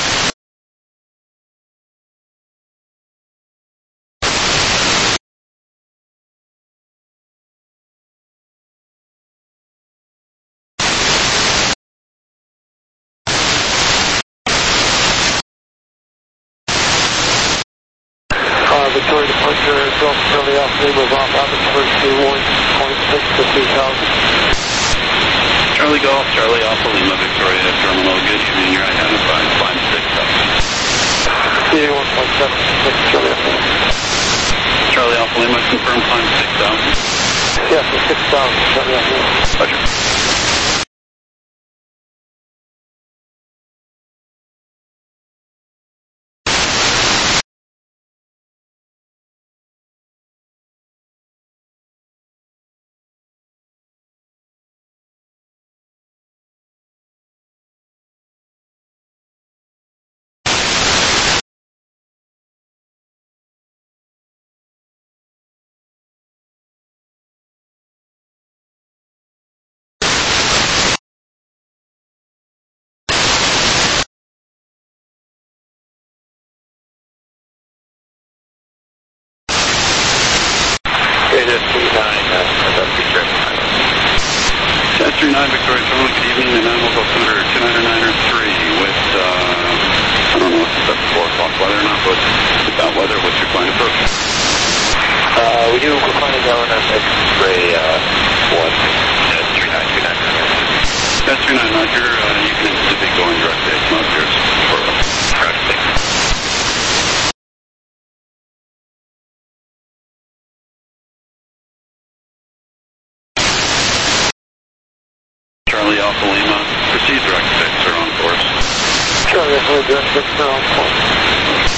Victoria departure, Delta Charlie Alpha Lima is off Navic for two one point six to two thousand. Charlie Golf, Charlie Alpha Lima, Victoria Terminal, good evening, you're identified, climb six thousand. C A one point seven six, Charlie Alpha Lima. Charlie Alpha Lima, confirm climb six thousand. Yes, six thousand, Charlie Alpha Lima. Roger. Jet three nine, Victoria Terminal, good evening, the Animal Altimeter two nine nine three with, uh, I don't know if that's four o'clock weather or not, but with that weather, what's your flight approach? Uh, we do California Governor X-ray, uh, one, Jet three nine two nine. Jet three nine, Roger, uh, you can be going direct to X-Mount yours for us. Roger, thanks. Charlie Alpha Lima, proceed direct six or on course. Charlie Alpha Lima, direct six or on course.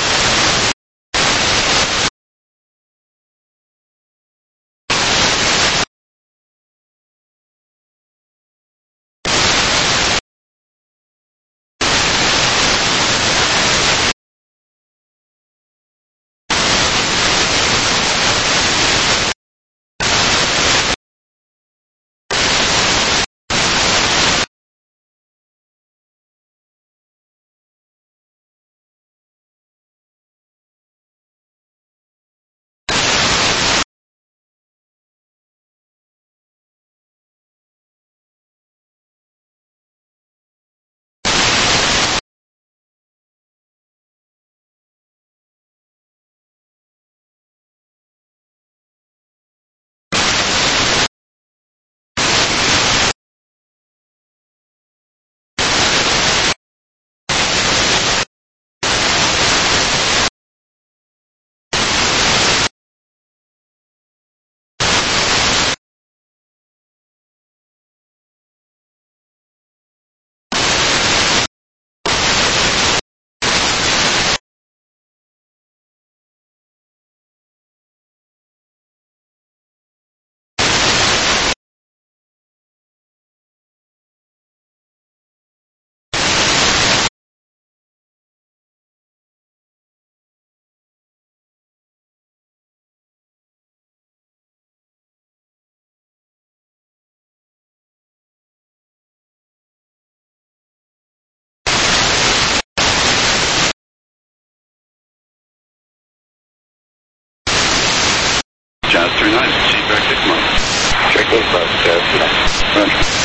Jazz three nine, proceed direct six months. Direct six months, Jazz three nine. Roger.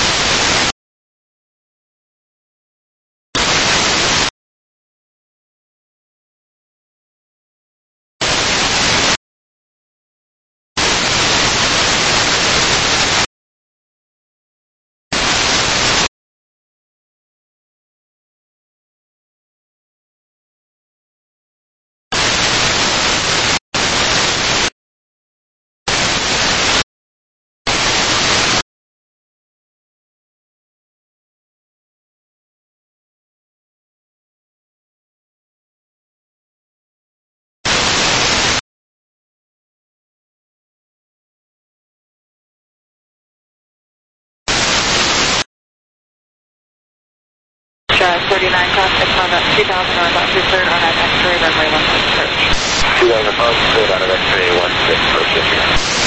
Jazz thirty-nine, class six on up two thousand northbound two third on that X-ray runway one six approach. two thousand northbound two third on an X-ray one six approach.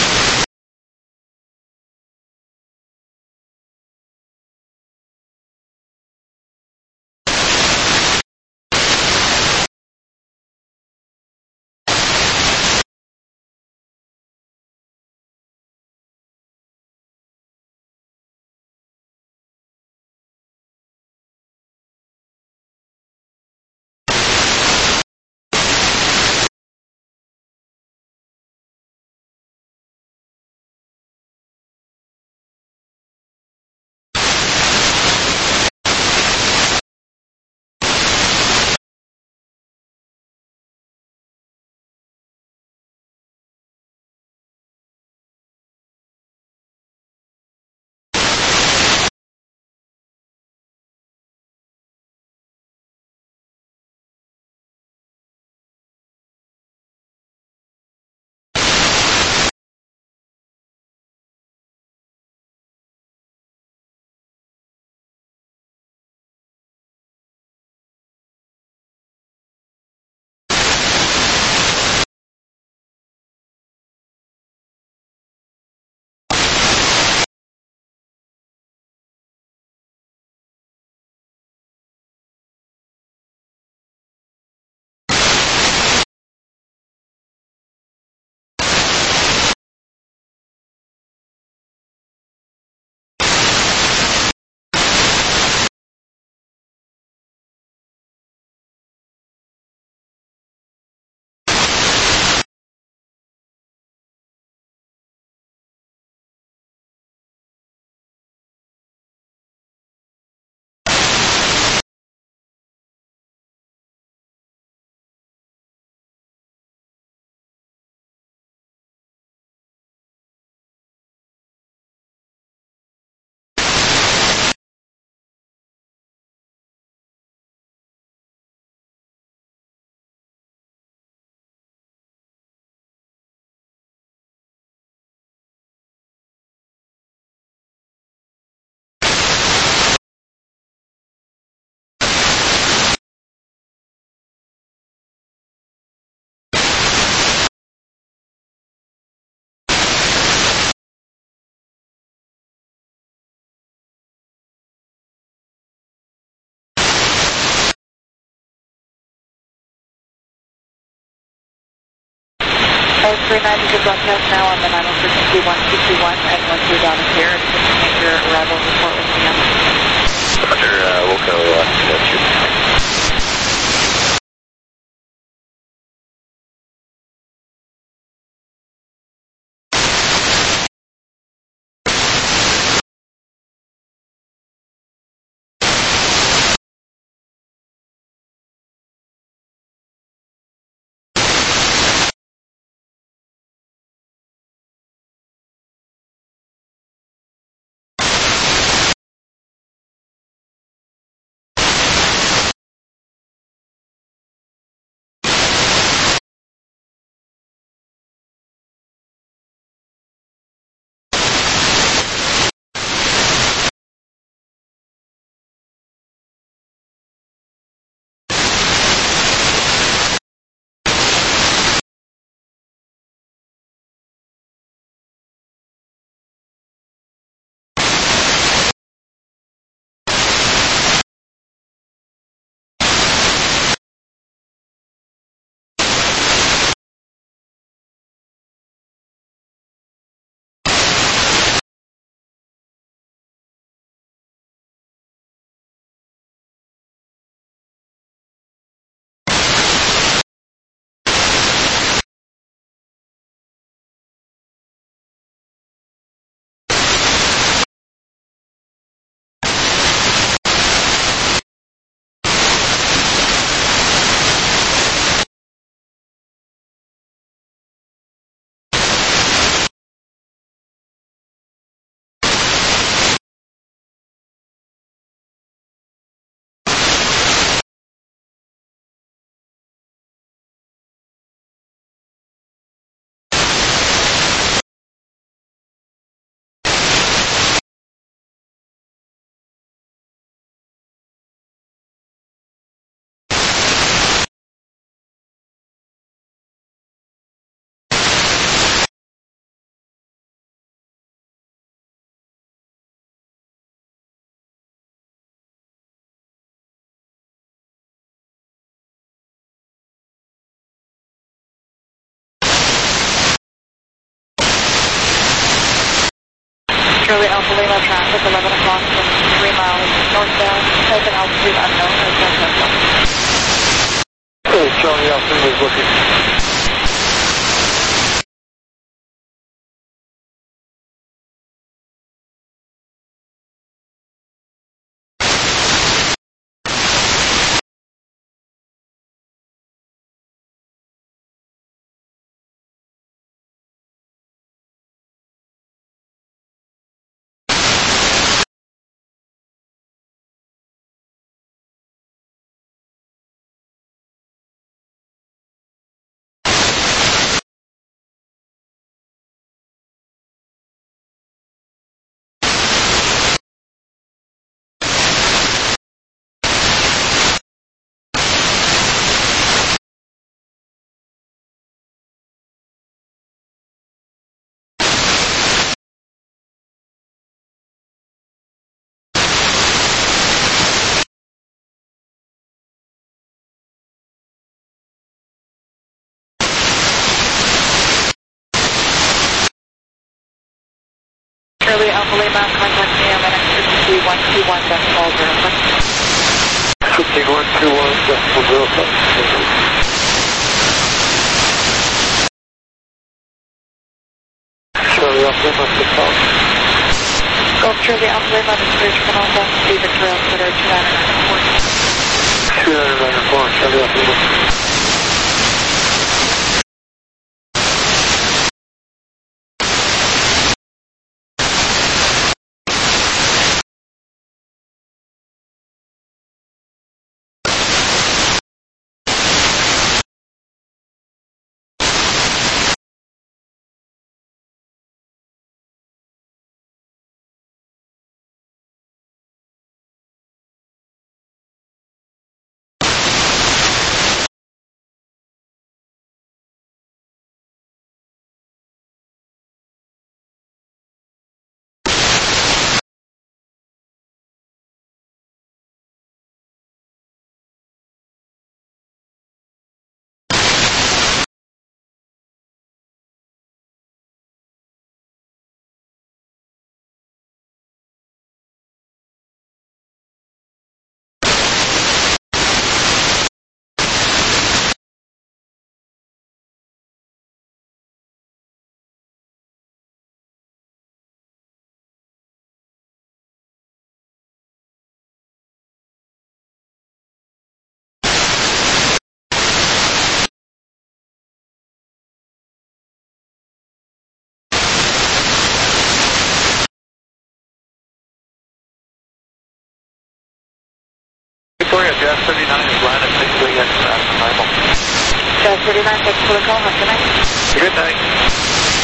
Uh, three ninety to broadcast now on the nine oh frequency one two two one, and once you're down here, just make your arrival report with me. Roger, uh, we'll go, uh, that's your Charlie Alpha Lima traffic, eleven o'clock from three miles northbound, type and altitude unknown, or San Hey, Charlie Alpha Lima is looking. Charlie Alpha Lima, contact me on the next frequency one two one decimal zero six. Frequency one two one decimal zero six. Charlie Alpha Lima, six off. Golf Charlie Alpha Lima, this is Richard Alpha, Steve Victoria, Twitter, two nine nine four. two nine nine four, Charlie Alpha Lima. for the call. Have a good night. Good night.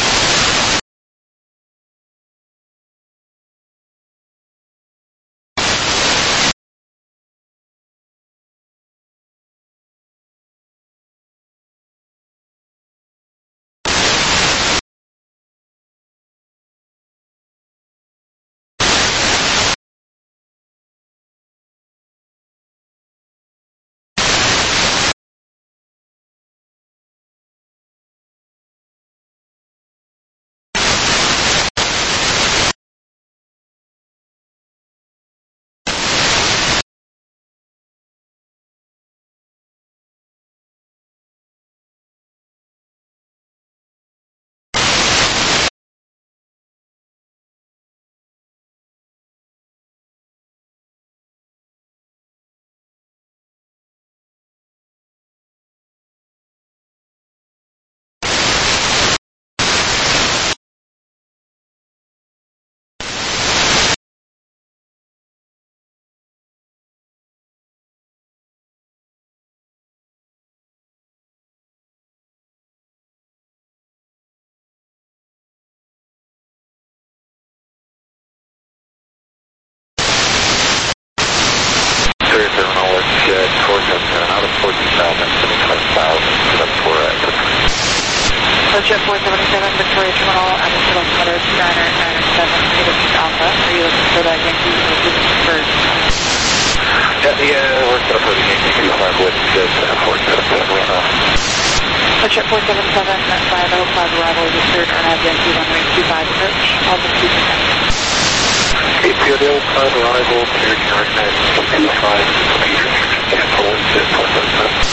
Jet four seventy-seven, Victoria Terminal, Edmonton altimeter nine nine seven, Peter Alpha. Are you looking for that Yankee first? Yeah, yeah, we're set up for the Yankee two five with Jet four seventy-seven right now. Jet four seventy-seven, five oh five arrival, is third Arnav Yankee one wing two five approach, Alpha two percent. eight zero five arrival, cleared Arnav two five, Peter, Jet four seventy-seven.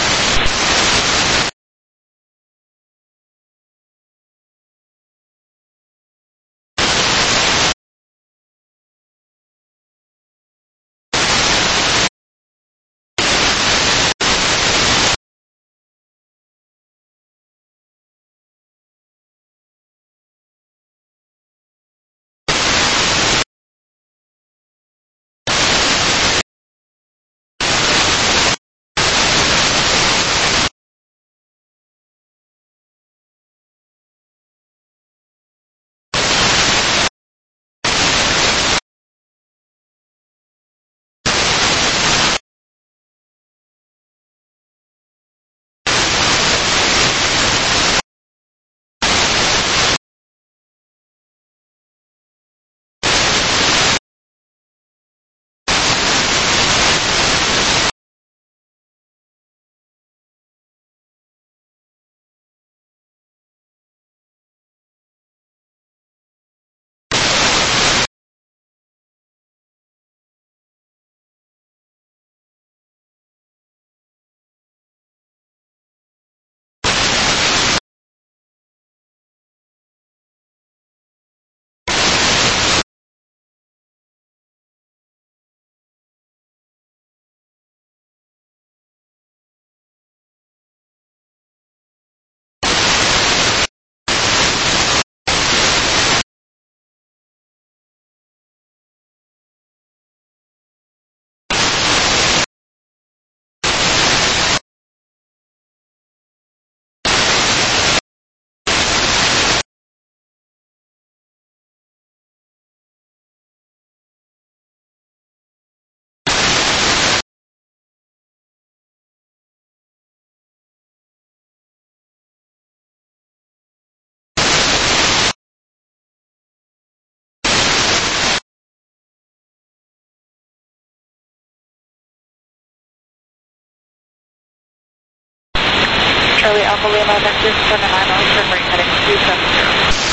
Charlie Alpha Lima, Vector seven nine zero, turn right heading two seven zero.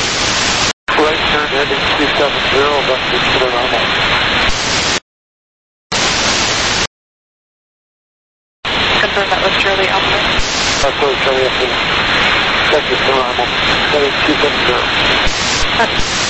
Right turn heading two seven zero, Vector seven nine zero. Confirm that was Charlie Alpha. That's what Charlie Alpha. Vector seven nine zero, heading two seven zero.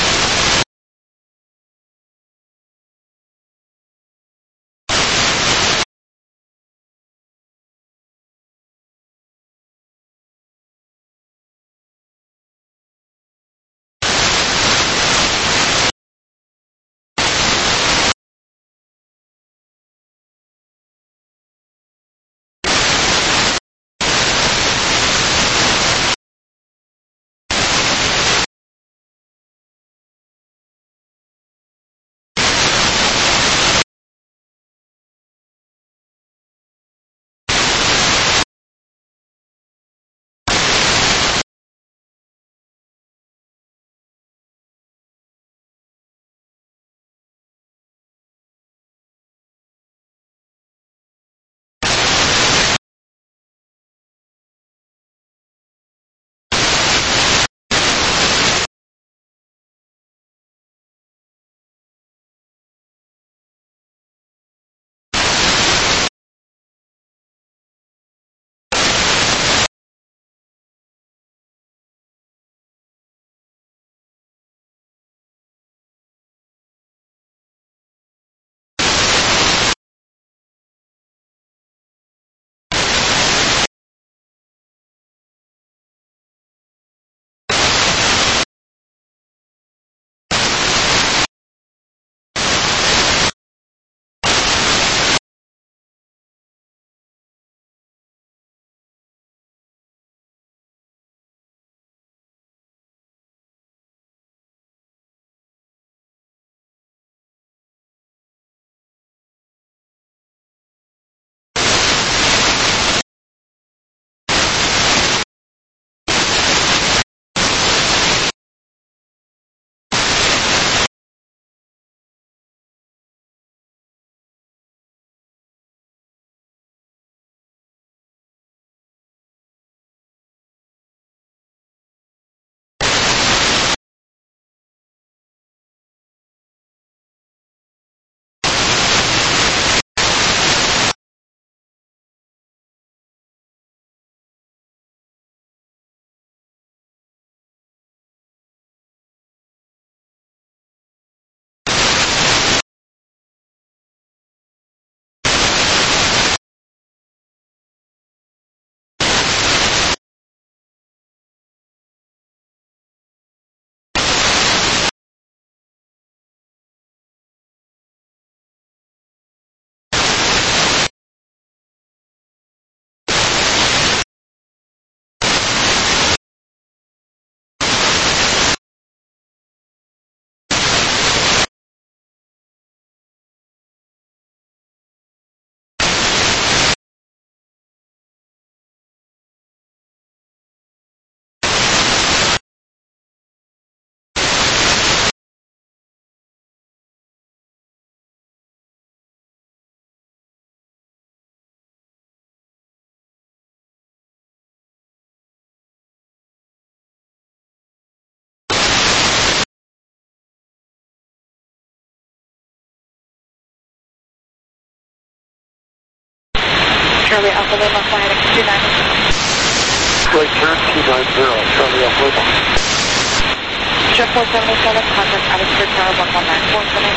Charlie Alpha Lima, flight heading two nine zero. Right turn two nine zero, Charlie Alpha Lima. Jet four seventy-seven, contact atmosphere tower one one nine four, sending.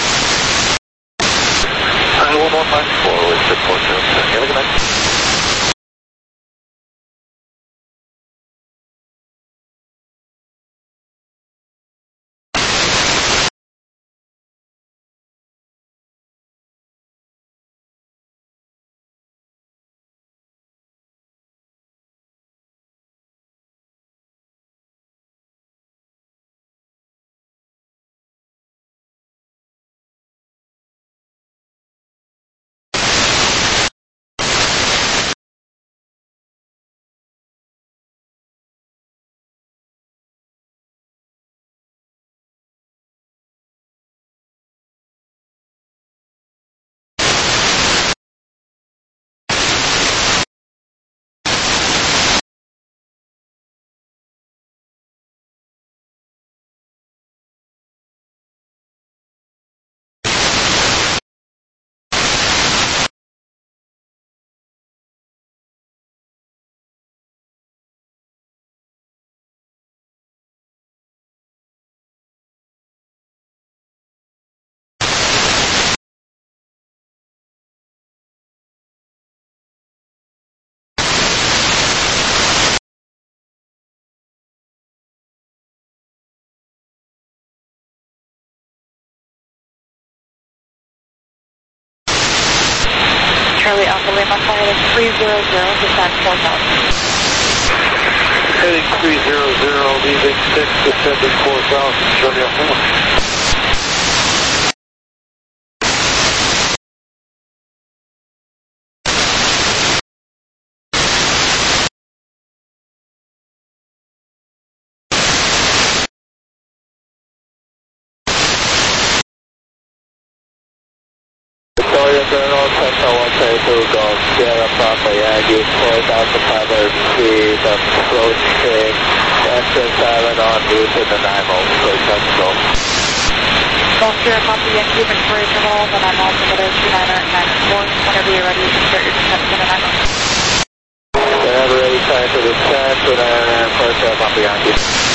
one one nine four with Jet four seventy-seven. Have a good night. Charlie Alpha Lima, flight heading three zero zero, descend four thousand. Heading three zero zero, leaving six, descending four thousand, Charlie Alpha Lima. Victoria Colonel, Central one seven two, Golf Sierra Papa Yankee, four thousand five hundred feet, approaching entrance island on route to the nine hole, approach control. Golf Sierra Papa Yankee, Victoria Terminal, the nine altimeter two nine nine four. Whenever you're ready, you can start your descent to the nine hole. Whenever ready, time to descend, two nine nine four, Sierra Papa Yankee.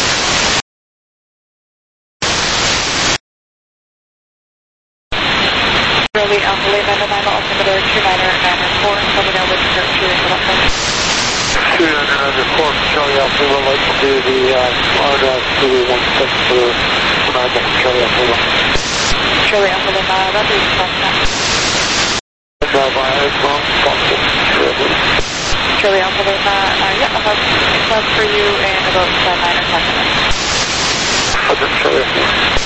Charlie Alpha Lima, the nine altimeter two nine nine four, coming over to start shooting the one hundred. two nine nine four, Charlie Alpha Lima, like to do the uh, R S two one six for Charlie Alpha Lima. Charlie Alpha Lima, ready to contact. Drive by, wrong, possible, Charlie Alpha Lima, uh, yeah, I'll have plans for you in about uh, nine or ten minutes. Okay, Charlie Alpha Lima.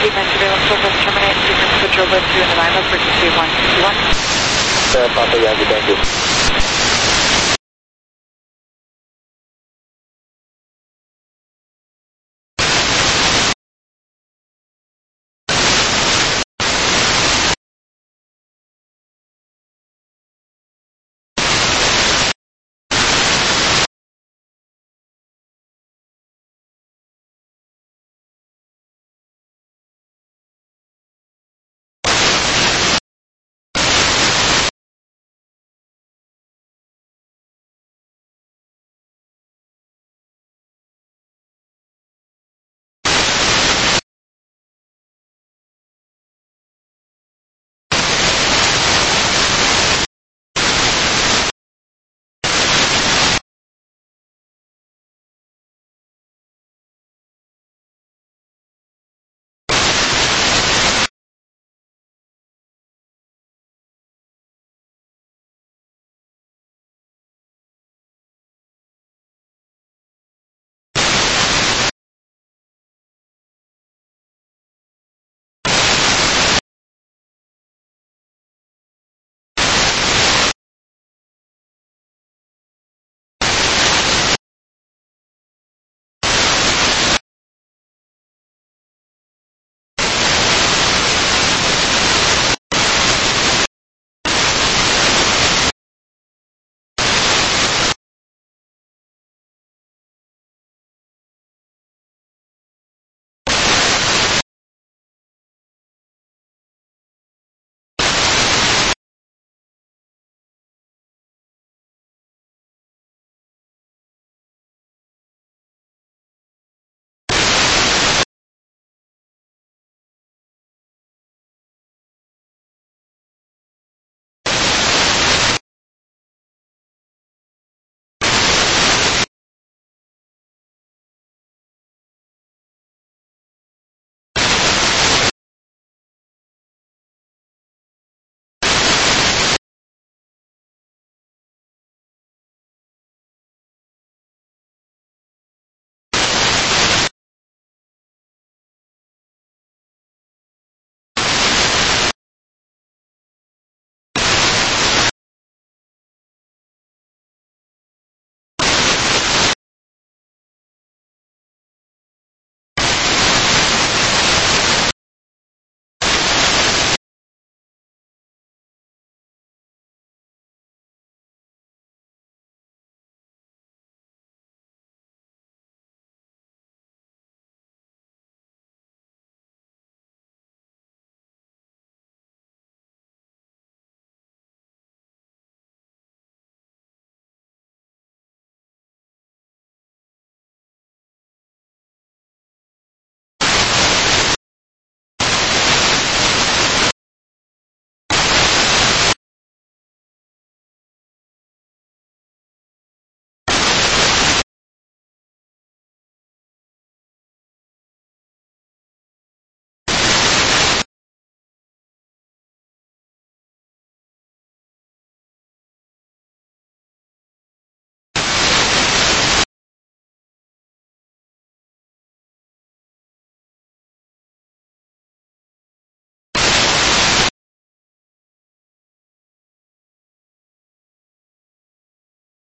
Defense surveillance service terminate. You can switch over to Nanaimo frequency one two one. Uh, Papa Yankee, thank you.